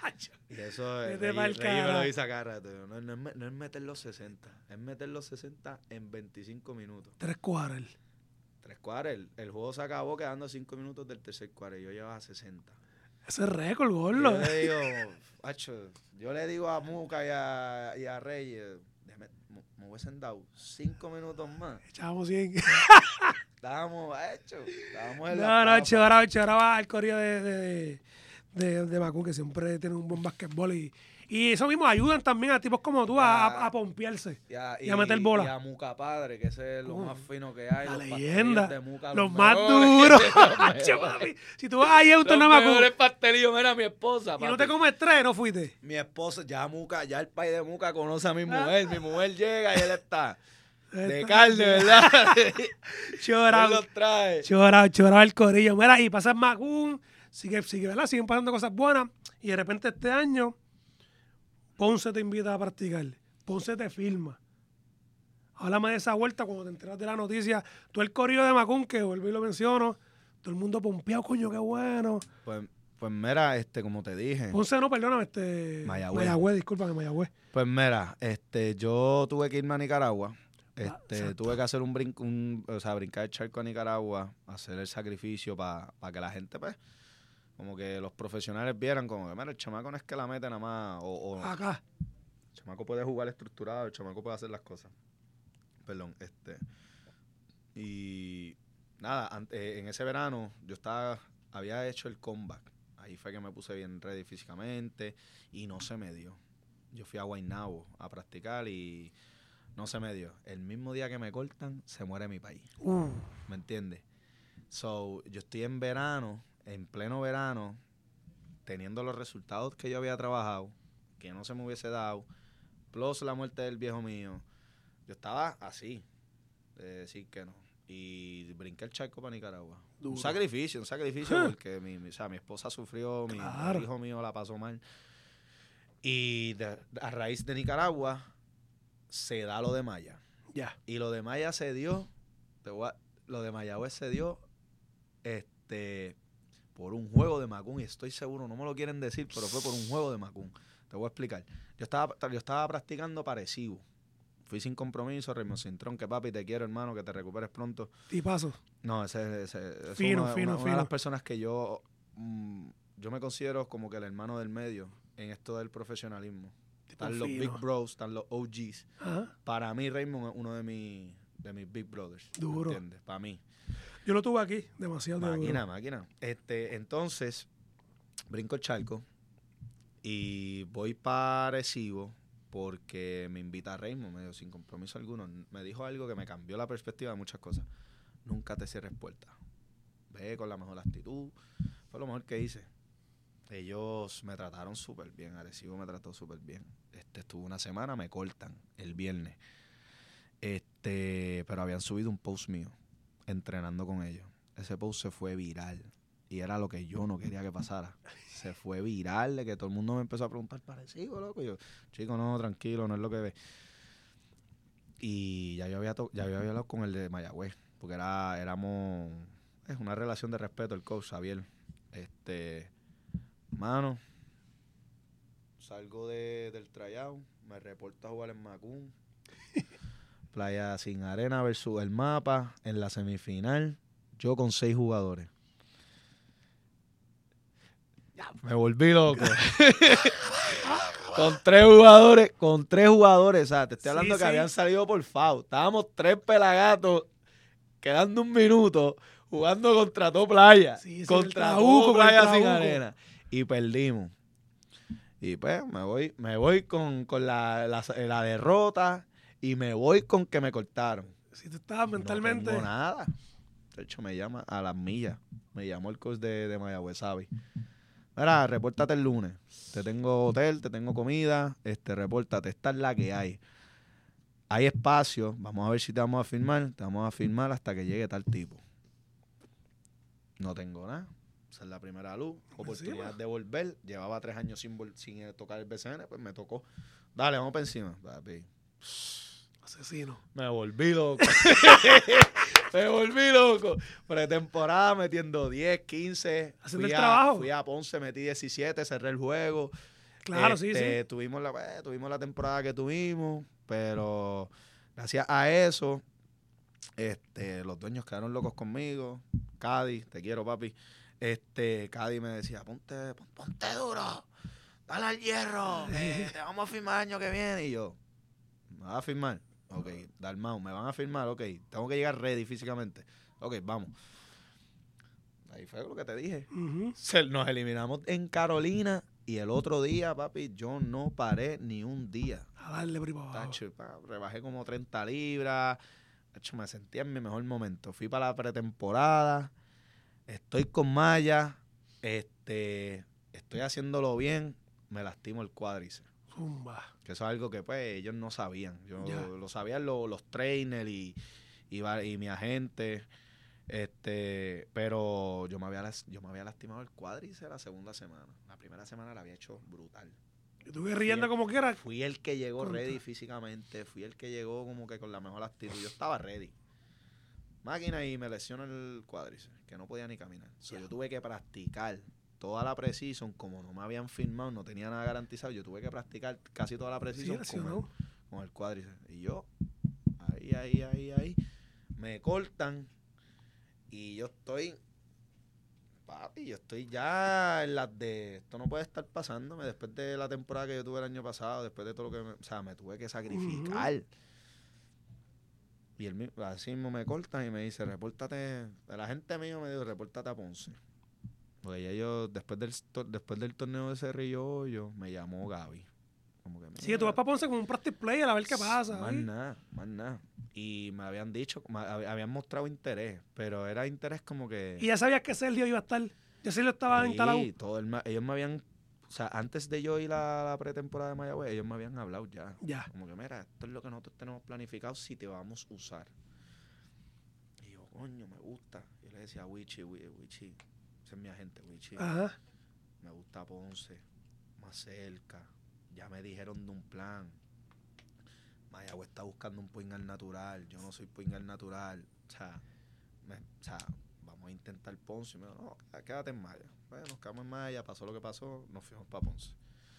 Y eso es, Vete pa'l Rey, Rey me cara. lo dice a cara, tío. no, no, es, me- no es meter los sesenta, es meter los sesenta en veinticinco minutos. Tres cuadras. Tres cuadras, el, el juego se acabó quedando cinco minutos del tercer cuadro y yo llevaba sesenta. Ese es récord, Yo gordo. le digo, acho, yo le digo a Muca y a, y a Reyes, déjame, me, me hubiesen dado cinco minutos más. Echábamos cien. Estábamos hechos, estábamos en No, la no, papa. choraba, choraba al corrido de, de, de, de Macún, que siempre tiene un buen basquetbol. Y, y eso mismo ayudan también a tipos como tú a, a, a pompearse. Y a, y a meter bola. Y a Muca Padre, que ese es lo Uh, más fino que hay. La los leyenda. pastelillos de Muca, Los más mejores, duros. los Macho, mejores. papi. Si tú vas ahí a un Los torneo de Macún mejores pastelillos, mira mi esposa, y no papi. te comes tres, no fuiste. Mi esposa, ya Muca, ya el país de Muca conoce a Ah. mi mujer. Mi mujer llega y él está de Está- carne, ¿verdad? Choraba. Él los trae. Choraba, choraba el corillo. Mira, y pasa en Macún, sigue, sigue, ¿verdad? Siguen pasando cosas buenas. Y de repente este año, Ponce te invita a practicar. Ponce te firma. Háblame de esa vuelta cuando te enteras de la noticia. Tú el corillo de Macún, que vuelvo y lo menciono. Todo el mundo pompeado, coño, qué bueno. Pues, pues mira, este, como te dije. Ponce no, perdóname, este... Mayagüez. Mayagüez, discúlpame, Mayagüez. Pues mira, este, yo tuve que irme a Nicaragua. Ah, Este, exacto. tuve que hacer un brinco, un, o sea, brincar el charco a Nicaragua, hacer el sacrificio para que la gente, pues, como que los profesionales vieran como que, mira, el chamaco no es que la mete nada más, o, o Acá. el chamaco puede jugar estructurado, el chamaco puede hacer las cosas. Perdón, este. Y nada, an- eh, en ese verano yo estaba, había hecho el comeback. Ahí fue que me puse bien ready físicamente y no se me dio. Yo fui a Guaynabo a practicar y no se me dio. El mismo día que me cortan, se muere mi país. Uh, ¿Me entiendes? So, yo estoy en verano, en pleno verano, teniendo los resultados que yo había trabajado, que no se me hubiese dado, plus la muerte del viejo mío. Yo estaba así, de decir que no. Y brinqué el charco para Nicaragua. Duro. Un sacrificio, un sacrificio, porque mi, mi, o sea, mi esposa sufrió, mi, Claro. el hijo mío la pasó mal. Y de- a raíz de Nicaragua, se da lo de Maya. ya. Y lo de Maya se dio, te voy a- lo de Mayagüez se dio este, por un juego de Macún, y estoy seguro, no me lo quieren decir, pero fue por un juego de Macún. Te voy a explicar. Yo estaba, yo estaba practicando parecido. Fui sin compromiso, Raymond Cintrón, que papi, te quiero, hermano, que te recuperes pronto. Tipazo. No, ese, ese, ese es Fino, una, fino, una- una fino. de las personas que yo, mm, yo me considero como que el hermano del medio en esto del profesionalismo. Tipo Están los fino. Big Bros, están los O Gs. Ajá. Para mí, Raymond es uno de mis, de mis Big Brothers. Duro. ¿Entiendes? Para mí. Yo lo tuve aquí, demasiado duro. Máquina, máquina. Este, entonces, brinco el charco y voy para Arecibo porque me invita a Raymond, medio sin compromiso alguno. Me dijo algo que me cambió la perspectiva de muchas cosas. Nunca te cierres puertas. Ve con la mejor actitud. Fue lo mejor que hice. Ellos me trataron súper bien. Arecibo me trató súper bien. Este, estuve una semana, me cortan el viernes. Este, pero habían subido un post mío entrenando con ellos. Ese post se fue viral y era lo que yo no quería que pasara. Se fue viral de que todo el mundo me empezó a preguntar, parecido, loco. Y yo, chico, no, tranquilo, no es lo que ve. Y ya yo había, to- ya yo había hablado con el de Mayagüez, porque era, éramos, es una relación de respeto el coach, Xavier. Este, mano, salgo de, del tryout, me reporto a jugar en Macún, Playa Sin Arena versus el Mapa, en la semifinal, yo con seis jugadores. Me volví loco. Con tres jugadores, con tres jugadores, o sea, te estoy hablando Sí, que sí. habían salido por foul. Estábamos tres pelagatos, quedando un minuto, jugando contra todo Playa. Sí, sí, contra el todo Trabuco, con el Playa Sin Trabuco. Arena. Y perdimos. Y pues me voy, me voy con, con la, la, la derrota y me voy con que me cortaron. Si tú estabas mentalmente... No tengo nada. De hecho, me llama a las millas. Me llamó el coach de, de Mayagüez, ¿sabes? Mira, repórtate el lunes. Te tengo hotel, te tengo comida. Este, repórtate. Esta es la que hay. Hay espacio. Vamos a ver si te vamos a firmar. Te vamos a firmar hasta que llegue tal tipo. No tengo nada. Esa es la primera luz. Oportunidad de volver. Llevaba tres años sin, vol- sin eh, tocar el B C N. Pues me tocó. Dale, vamos para encima. Papi. Asesino. Me volví loco. Me volví loco. Pretemporada metiendo diez, quince. Haciendo Fui el a, trabajo. Fui a Ponce, metí diecisiete, cerré el juego. Claro, Este, sí, sí. Tuvimos la, pues, tuvimos la temporada que tuvimos, pero gracias a eso, este, los dueños quedaron locos conmigo. Cádiz, te quiero, papi. Este, Cádiz me decía, ponte, pon- ponte duro, dale al hierro, que te vamos a firmar el año que viene. Y yo, ¿me vas a firmar? Ok, Dalmau, ¿me van a firmar? Ok, tengo que llegar ready físicamente. Ok, vamos. Ahí fue lo que te dije. Uh-huh. Se- Nos eliminamos en Carolina y el otro día, papi, yo no paré ni un día. A darle por ahí para abajo. Tacho, pa, rebajé como treinta libras. Tacho, me sentía en mi mejor momento. Fui para la pretemporada. Estoy con Maya. Este, estoy haciéndolo bien. Me lastimo el cuádriceps. Zumba. Que eso es algo que pues ellos no sabían. Yo Ya. lo sabían lo- los trainers y, y, va- y mi agente. Este, pero yo me había las- yo me había lastimado el cuádriceps la segunda semana. La primera semana la había hecho brutal. Y tú riendo Fui- como quieras. Fui el que llegó Contra. ready físicamente, fui el que llegó como que con la mejor actitud. Yo estaba ready. Máquina y me lesionó el cuádriceps, que no podía ni caminar. So, Ya. yo tuve que practicar toda la precision, como no me habían firmado, no tenía nada garantizado, yo tuve que practicar casi toda la Sí, precision con, lesionado. el, con el cuádriceps. Y yo, ahí, ahí, ahí, ahí, me cortan y yo estoy, papi, yo estoy ya en las de, esto no puede estar pasándome después de la temporada que yo tuve el año pasado, después de todo lo que, me, o sea, me tuve que sacrificar. Uh-huh. Y él mismo, así mismo me cortan y me dice, repórtate, la gente mío me dijo, repórtate a Ponce. Porque ya yo, después del, después del torneo de Cerrillo, yo, me llamó Gaby. Como que, sí, tú vas para Ponce como un practice player a ver qué pasa. Más ¿eh? nada, más nada. Y me habían dicho, me habían mostrado interés, pero era interés como que... Y ya sabías que Sergio iba a estar, ya Sergio estaba sí, instalado. todo el, ellos me habían, o sea, antes de yo ir a la pretemporada de Mayagüez, ellos me habían hablado ya. Ya. Como que, mira, esto es lo que nosotros tenemos planificado si te vamos a usar. Y yo, coño, me gusta. Yo le decía a Wichi, Wichi, ese es mi agente, Wichi. Ajá. Me gusta Ponce, más cerca. Ya me dijeron de un plan. Mayagüez está buscando un point guard natural. Yo no soy point guard natural. O sea, me, o sea, vamos a intentar Ponce. Y me dijo, no, quédate en Maya. Bueno, nos quedamos en Maya, pasó lo que pasó, nos fuimos para Ponce.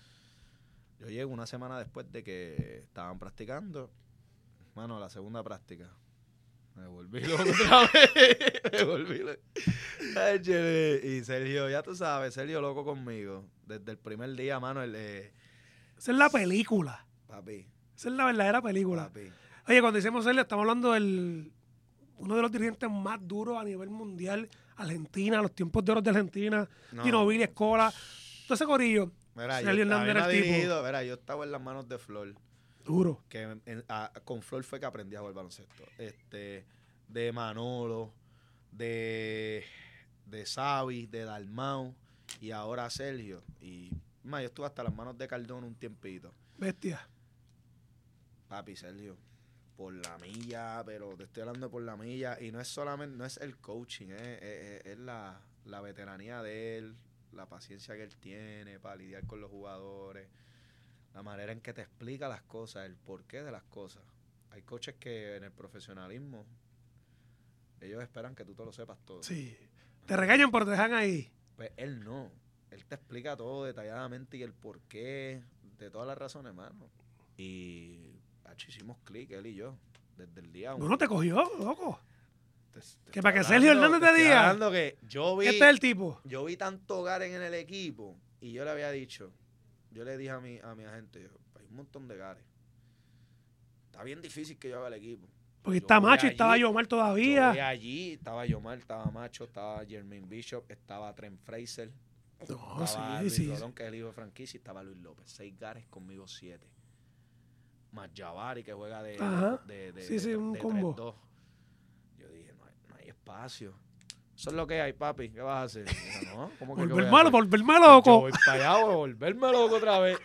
Yo llego una semana después de que estaban practicando. Bueno, la segunda práctica. Me volví loco otra vez. Me volví loco. Y Sergio, ya tú sabes, Sergio loco conmigo. Desde el primer día, mano, el... Eh, esa es la película. Papi. Esa es la verdadera película. Papi. Oye, cuando hicimos Sergio, estamos hablando del uno de los dirigentes más duros a nivel mundial. Argentina, los tiempos de oro de Argentina. No. Ginóbili, Escola. Todo ese corillo. Mira, Sergio Hernández era el tipo. Mira, yo estaba en las manos de Flor. Duro. Que en, en, a, con Flor fue que aprendí a jugar baloncesto. Este, de Manolo, de, de Xavi, de Dalmau y ahora Sergio. Y más, yo estuve hasta las manos de Cardona un tiempito. Bestia. Papi, Sergio, por la milla, pero te estoy hablando por la milla. Y no es solamente, no es el coaching, es, es, es la, la veteranía de él, la paciencia que él tiene para lidiar con los jugadores. La manera en que te explica las cosas, el porqué de las cosas. hay coaches que en el profesionalismo ellos esperan que tú te lo sepas todo. Sí. Te regañan, pero te dejan ahí. Pues él no. Él te explica todo detalladamente y el porqué de todas las razones, mano. Y ach, hicimos clic, él y yo, desde el día uno. Bueno, te cogió, loco. Te, te Que para que estoy Sergio hablando- Hernández te estoy diga. hablando que yo vi, Este es el tipo. yo vi tanto Garen en el equipo y yo le había dicho, yo le dije a mi, a mi agente, yo, hay un montón de Garen. Está bien difícil que yo haga el equipo. Porque Yo está voy macho y allí, estaba Yomar Yo todavía. voy allí, estaba Yomar, estaba Macho, estaba Jermaine Bishop, estaba Trent Fraser, No, estaba sí, Luis sí. Rodón, que es el hijo de franquicia, y estaba Luis López. Seis Gares conmigo, siete. Más Jabari, que juega de, Ajá. de, de, Sí, de- sí, un de combo. tres dos. Yo dije, no hay, no hay espacio. Eso es lo que hay, papi. ¿Qué vas a hacer? Y yo, no, ¿cómo que qué voy Volver a malo, hacer? volverme Yo loco. voy para allá, voy a volverme loco otra vez.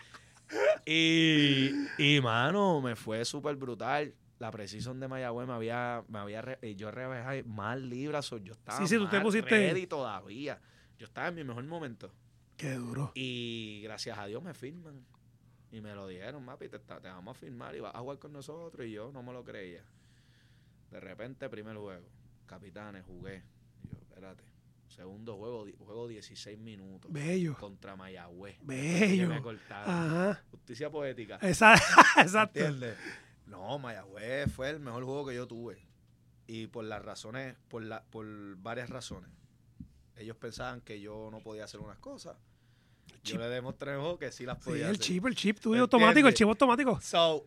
Y, y mano, me fue súper brutal. La Precision de Mayagüez me había, me había re- eh, yo rebajé más libras, so yo estaba Sí, sí, tú te más pusiste- ready todavía. Yo estaba en mi mejor momento. Qué duro. Y gracias a Dios me firman. Y me lo dijeron, papi, te, te vamos a firmar y vas a jugar con nosotros. Y yo no me lo creía. De repente, primer juego. Capitanes, jugué. Y yo, espérate. Segundo juego, di- juego dieciséis minutos. Bello. Contra Mayagüez. Bello. Que me cortaron. Ajá. Justicia poética. Esa- Exacto. ¿Entiendes? No, Mayagüez fue el mejor juego que yo tuve. Y por las razones, por, la, por varias razones. Ellos pensaban que yo no podía hacer unas cosas. Chip. Yo le demostré en el juego que sí las Sí, podía el hacer. chip, el chip ¿Me tuyo automático, el entiendes? chip automático. So,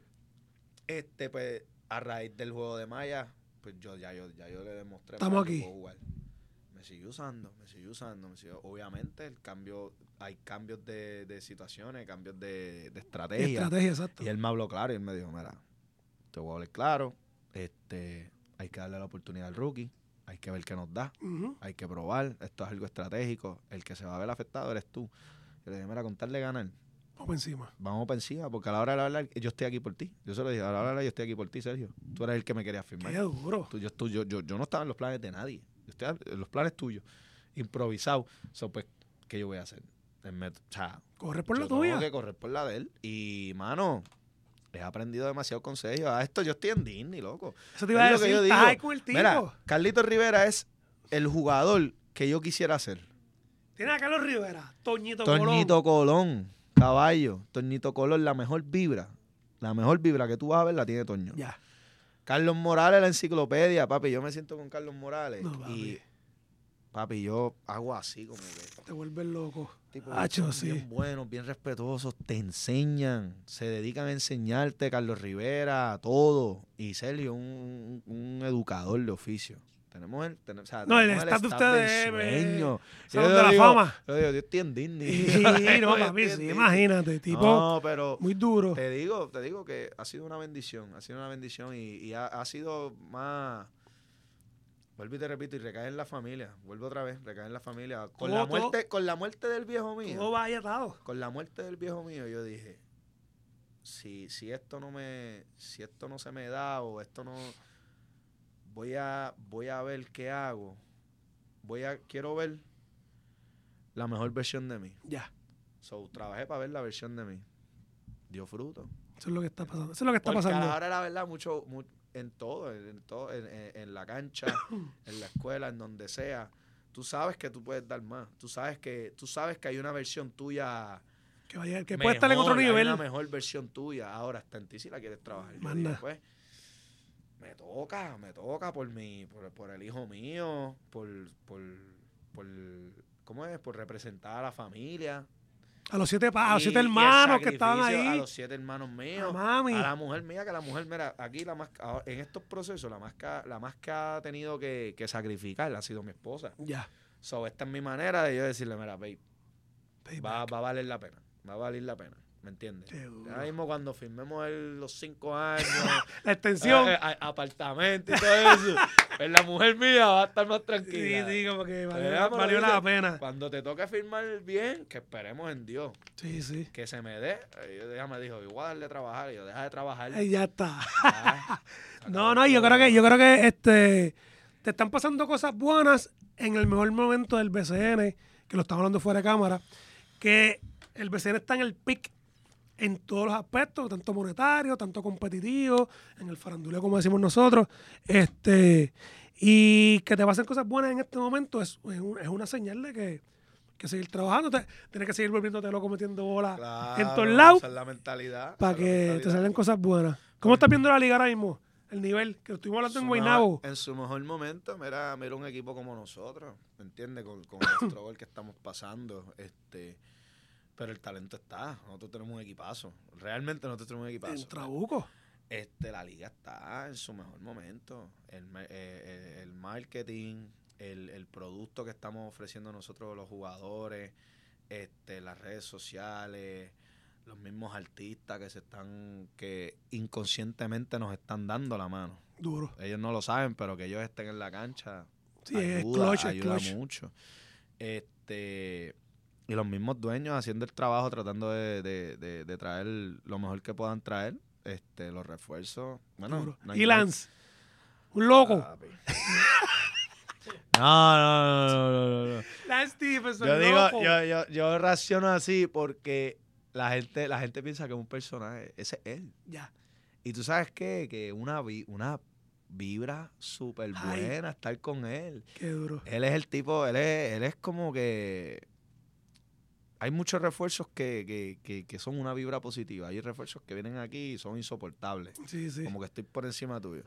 este, pues, a raíz del juego de Maya, pues yo ya yo, ya yo le demostré Estamos que aquí. puedo jugar. Me siguió usando, me siguió usando, me siguió. Obviamente el cambio, hay cambios de, de situaciones, cambios de, de Y estrategia. estrategia, exacto. Y él me habló claro y él me dijo, mira, te voy a hablar claro, este, hay que darle la oportunidad al rookie, hay que ver qué nos da, Ujú. hay que probar, esto es algo estratégico, el que se va a ver afectado eres tú. Yo le dije, mira, contarle ganar, Vamos encima. vamos para encima, porque a la hora de hablar, yo estoy aquí por ti. Yo se lo dije, a la hora de hablar, yo estoy aquí por ti, Sergio. Tú eres el que me quería firmar. Qué duro. Tú, yo, tú, yo, yo, yo no estaba en los planes de nadie. Yo estoy en los planes tuyos, improvisado. So, pues, ¿qué yo voy a hacer? Me- o sea, Corre por la yo tengo tuya. que correr por la de él. Y, mano, he aprendido demasiado con Sergio. A esto yo estoy en Disney, loco. Eso te iba a Es lo que decir. yo Estás digo. ahí con el tipo. Mira, Carlito Rivera es el jugador que yo quisiera ser. Tienes a Carlos Rivera, Toñito, Toñito Colón, caballo. Toñito Colón, la mejor vibra. La mejor vibra que tú vas a ver la tiene Toño. Colón. Ya. Carlos Morales, la enciclopedia, papi. Yo me siento con Carlos Morales. No, papi. Y, papi, yo hago así como que. Te vuelves loco. Tipo, Hacho, son sí. bien buenos, bien respetuosos, te enseñan, se dedican a enseñarte, Carlos Rivera, todo. Y Sergio, un, un, un educador de oficio. Tenemos el, tenemos, o sea, No, el tenemos staff de staff del ustedes, sueño. Salón Yo de la digo- fama. Yo digo, yo estoy en Disney. Sí, no, Yo papi, estoy en sí, Disney. imagínate. Tipo, No, pero muy duro. te digo, te digo que ha sido una bendición, ha sido una bendición y, y ha, ha sido más, vuelvo y te repito, y recae en la familia, vuelvo otra vez, recae en la familia. Con Todo, la muerte, con la muerte del viejo mío, Todo va ahí atado. con la muerte del viejo mío, yo dije, si, si esto no me, si esto no se me da o esto no, voy a, voy a ver qué hago, voy a, quiero ver la mejor versión de mí. Ya. So, trabajé para ver la versión de mí. Dio fruto. Eso es lo que está pasando. Eso es lo que está Porque a pasando. la hora de la verdad, mucho, mu- en todo, en, todo en, en- en la cancha, en la escuela, en donde sea, tú sabes que tú puedes dar más. Tú sabes que, tú sabes que hay una versión tuya Que, vaya, que puede estar en otro mejor, hay nivel. una mejor versión tuya. Ahora está en ti si la quieres trabajar. Yo Manda. dije, pues, me toca, me toca por mi, por, por el hijo mío, por, por, por, ¿cómo es? Por representar a la familia. A los siete, pa- a los Y- siete y el hermanos que estaban sacrificio ahí. A los siete hermanos míos. A mami. A la mujer mía, que la mujer, mira, aquí la más, ahora, en estos procesos, la más que, la más que ha tenido que, que sacrificar ha sido mi esposa. Ya. So, esta es mi manera de yo decirle, mira, babe, Payback. va, va a valer la pena, va a valer la pena, ¿me entiendes? Seguro. Ahora mismo cuando firmemos el- los cinco años, La extensión. eh, eh, a- apartamento y todo eso, pues la mujer mía va a estar más Sí, tranquila. sí, como que Pues valió, ella me lo valió dice, la pena. Cuando te toque firmar bien, que esperemos en Dios. Sí, sí. Que se me dé. eh, Ella me dijo, igual darle a trabajar. Y yo, deja de trabajar. Ahí ya está. Ya, se No, acabó no, el yo creo que, problema. yo creo que este te están pasando cosas buenas en el mejor momento del B C N, que lo estamos hablando fuera de cámara, que el B C N está en el pic en todos los aspectos, tanto monetario, tanto competitivo, en el faranduleo, como decimos nosotros. Este, y que te pasen cosas buenas en este momento es, es, un- es una señal de que, que seguir trabajando. Te- tienes que seguir volviéndote loco metiendo bolas en todos Claro, lados esa es la mentalidad. para esa es la que te mentalidad. salgan cosas buenas. ¿Cómo Pues- estás viendo la liga ahora mismo? El nivel que estuvimos hablando en Su Guaynabo. mejor- en su mejor momento, mira, mira un equipo como nosotros, ¿me entiendes? Con, con el struggle que estamos pasando, este, pero el talento está, nosotros tenemos un equipazo, realmente nosotros tenemos un En equipazo. Trabuco. Este, la liga está en su mejor momento, el, ma- eh, el, el marketing, el, el producto que estamos ofreciendo nosotros los jugadores, este, las redes sociales, los mismos artistas que se están, que inconscientemente nos están dando la mano. Duro. Ellos no lo saben, pero que ellos estén en la cancha Sí, es ayuda, clutch, es ayuda clutch. mucho. Este, y los mismos dueños haciendo el trabajo, tratando de, de, de, de traer lo mejor que puedan traer, este, los refuerzos. Bueno, Duro. no hay- Y Lance, un loco. Papi. No, no, no, no, no, no. Lance Stephenson, Yo digo, loco. yo, yo, yo reacciono así porque la gente, la gente piensa que es un personaje. Ese es él. Ya. Y tú sabes qué, que una, vi- una vibra súper Ay. buena estar con él. Qué duro. Él es el tipo, él es, él es como que... Hay muchos refuerzos que, que, que, que son una vibra positiva. Hay refuerzos que vienen aquí y son insoportables. Sí, sí. Como que estoy por encima tuyo.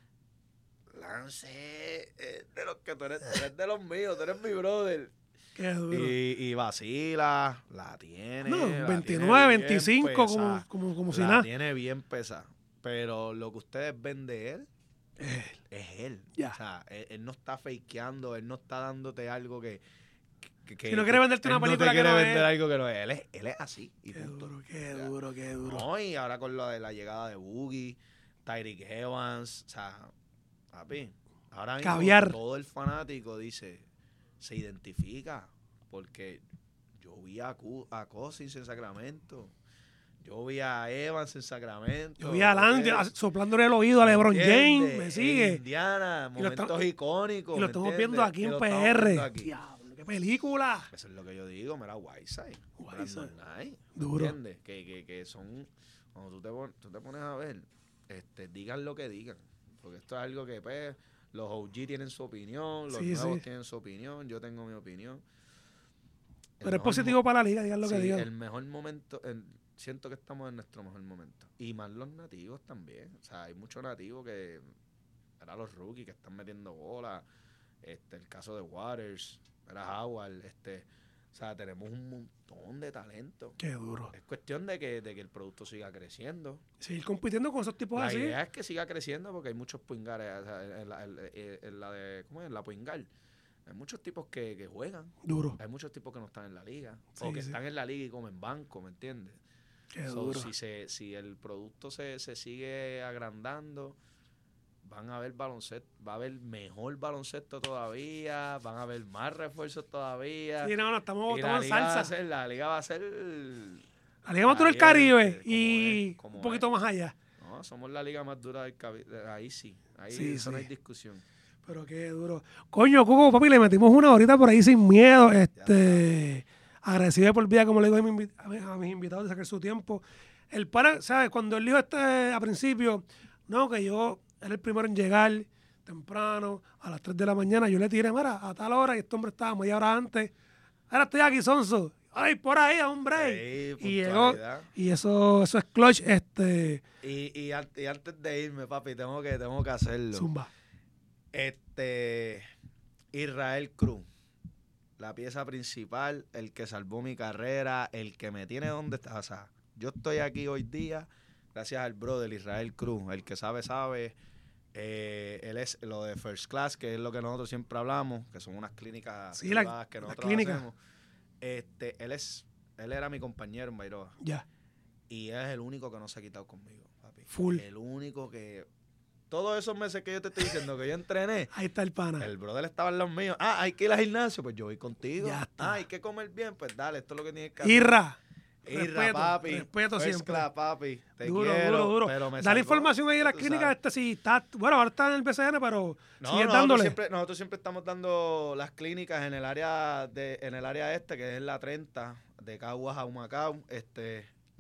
Lance, es de los que tú eres, tú eres de los míos, tú eres mi brother. Qué duro. Y, y vacila, la tiene. No, la veintinueve, tiene bien veinticinco, como, pesada. como, como si La nada. tiene bien pesada. Pero lo que ustedes ven de él es él. Ya. O sea, él, él no está fakeando, él no está dándote algo que... que, que Si no quiere venderte él una película no te que quiere no vender es. algo que no es. Él es, él es así. Y Qué punto. duro, qué Ya. duro, qué duro. No, y ahora con lo de la llegada de Boogie, Tyreek Evans, o sea, papi, ahora mismo Caviar. todo el fanático dice, se identifica, porque yo vi a, Cu- a Cousins en Sacramento, yo vi a Evans en Sacramento. Yo vi a Lance ¿entiendes? soplándole el oído a LeBron ¿Entiendes? James, me En sigue. Indiana, Y lo momentos estamos- icónicos. Y lo ¿me estamos entiendes? viendo aquí Y en lo P estamos R. viendo aquí. Diablo, qué película. Eso es lo que yo digo, mira, Whiteside, Whiteside. Brandon Knight, Duro. ¿entiendes? Que, que, que son, cuando tú te, pon- tú te pones a ver, este, digan lo que digan, porque esto es algo que, pues, los O G tienen su opinión, los Sí, nuevos sí. tienen su opinión, yo tengo mi opinión. El Pero es mejor positivo mo- para la liga, digan lo que sí, digan. el mejor momento, el- siento que estamos en nuestro mejor momento. Y más los nativos también, o sea, hay muchos nativos que, era los rookies que están metiendo bola, este, el caso de Waters, era Howard, este, o sea, tenemos un montón de talento. Qué duro. Es cuestión de que, de que el producto siga creciendo. Seguir compitiendo con esos tipos La así. idea es que siga creciendo porque hay muchos poingares, o sea, en la, en- en la de, ¿cómo es? En la poingal. Hay muchos tipos que, que juegan, Duro. hay muchos tipos que no están en la liga, Sí, o que sí. están en la liga y comen banco, ¿me entiendes? Qué So, duro. si, se, si el producto se, se sigue agrandando, van a haber baloncesto, va a haber mejor baloncesto todavía, van a haber más refuerzos todavía. Sí, no, no, estamos, y la estamos en liga, va a salsa. ser, la liga va a ser... La liga más dura del caliente, Caribe como y es, como un poquito es. más allá. No, somos la liga más dura del Caribe. Ahí sí, ahí Sí, eso no sí. hay discusión. Pero qué duro. Coño, Cuco, papi, le metimos una horita por ahí sin miedo. Este, agradecido de por vida, como le digo a, mi invi- a mi- a mis invitados, de sacar su tiempo. El para, ¿sabes? Cuando él dijo este a principio, no, que yo era el primero en llegar temprano, a las tres de la mañana, yo le tiré, mira, a tal hora, y este hombre estaba media hora antes. Ahora estoy aquí, Sonso. Ay, por ahí, hombre. Sí, y llegó, puntualidad. y eso, eso es clutch, este, Y, y, an- y antes de irme, papi, tengo que, tengo que hacerlo. zumba. Este Israel Cruz, la pieza principal, el que salvó mi carrera, el que me tiene donde está. O sea, yo estoy aquí hoy día gracias al brother Israel Cruz, el que sabe, sabe. Eh, él es lo de First Class, que es lo que nosotros siempre hablamos, que son unas clínicas Sí, la- privadas que la nosotros clínica. hacemos. Este, él es, él era mi compañero en Bairoa. Ya. Y él es el único que no se ha quitado conmigo, papi. Full. El único que... Todos esos meses que yo te estoy diciendo que yo entrené, Ahí está el pana. el brother estaba en los míos. Ah, hay que ir al gimnasio, pues yo voy contigo. Ya está. Ah, hay que comer bien, pues dale, esto es lo que tienes que hacer. Irra. Irra, respeto, papi. respeto First siempre. class, papi. Te Duro, quiero, duro, duro. pero me Dale salvó, información ahí de las tú clínicas. sabes. Este sí está. Bueno, ahora está en el B C N, pero No, sigue nosotros dándole. siempre, nosotros siempre estamos dando las clínicas en el área de, en el área este, que es la treinta, de Caguas a Humacao. Este,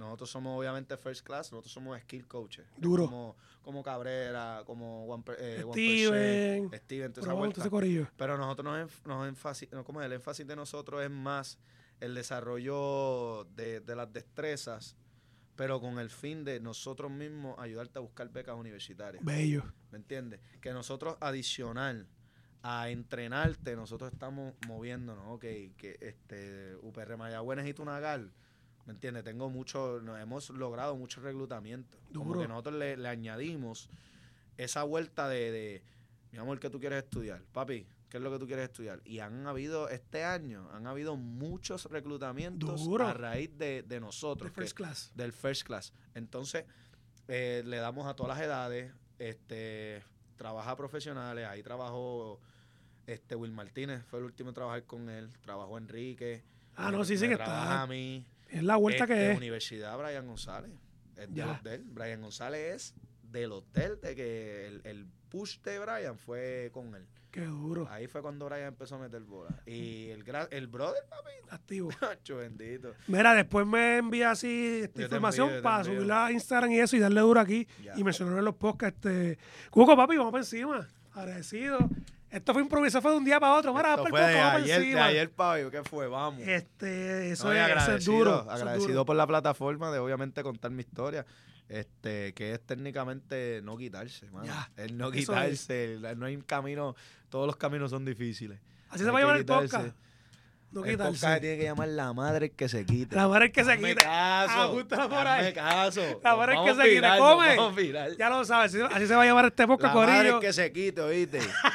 Nosotros somos obviamente first class, nosotros somos skill coaches. Duro. Como, como Cabrera, como Juan, eh, Juan Steven, Percé, Steven, toda esa Pronto, vuelta. ese corillo. Pero nosotros nos, enf- nos énfasis, no, como el énfasis de nosotros es más el desarrollo de, de las destrezas, pero con el fin de nosotros mismos ayudarte a buscar becas universitarias. Bello. ¿Me entiendes? Que nosotros adicional a entrenarte, nosotros estamos moviéndonos, ok, que este U P R Mayagüez necesita una gal, ¿me entiendes? Tengo mucho, nos hemos logrado mucho reclutamiento. Como Duro. que nosotros le, le añadimos esa vuelta de, de, mi amor, ¿qué tú quieres estudiar? Papi, ¿qué es lo que tú quieres estudiar? Y han habido, este año, han habido muchos reclutamientos Duro. a raíz de, de nosotros. De first que- class. Del first class. Entonces, eh, le damos a todas las edades, este, trabaja profesionales, ahí trabajó este Will Martínez, fue el último en trabajar con él, trabajó Enrique. Ah, no, me- sí, sí me que trabaja está. a mí. Es la vuelta Este, que es. Universidad Brian González, es Ya. del hotel. Brian González es del hotel, de que el, el push de Brian fue con él. Qué duro. Ahí fue cuando Brian empezó a meter bola. Y el, gra- el brother, papi, Activo. macho bendito. Mira, después me envía así esta Yo te información envío, yo te para envío. subirla a Instagram y eso y darle duro aquí Ya. y mencionarlo en los podcasts. Este... Cuco, papi, vamos para encima. Agradecido. Esto fue improvisado, fue de un día para otro. Mira, Esto para el fue de podcast, vamos para ayer, de encima. ayer para hoy, ¿qué fue? Vamos. Este, eso, No, y es, eso es agradecido, duro. eso es agradecido duro. por la plataforma de obviamente contar mi historia, este, que es técnicamente no quitarse, mano. Ya, El no eso quitarse, el- no hay un camino, todos los caminos son difíciles. Así No se va a hay llamar que el quitarse. podcast. No El podcast se quitarse. tiene que llamar La Madre que se quite. La madre es que se Hazme quita. caso, Ajústala por ahí. hazme caso. La Nos madre es vamos que se a quite. virar, Come. nos vamos a virar. Ya lo sabes. Así, así se va a llamar este La podcast, Madre corillo. que se quite, ¿oíste?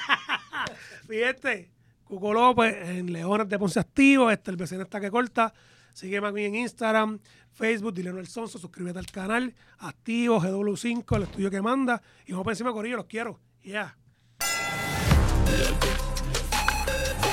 Fíjate, Cuco López en Leones de Ponce Activo, este el vecino está que corta. Sígueme aquí en Instagram, Facebook, Dileno El Sonso, suscríbete al canal, activo, G W cinco, el estudio que manda. Y vamos por encima, corillo, los quiero. Yeah.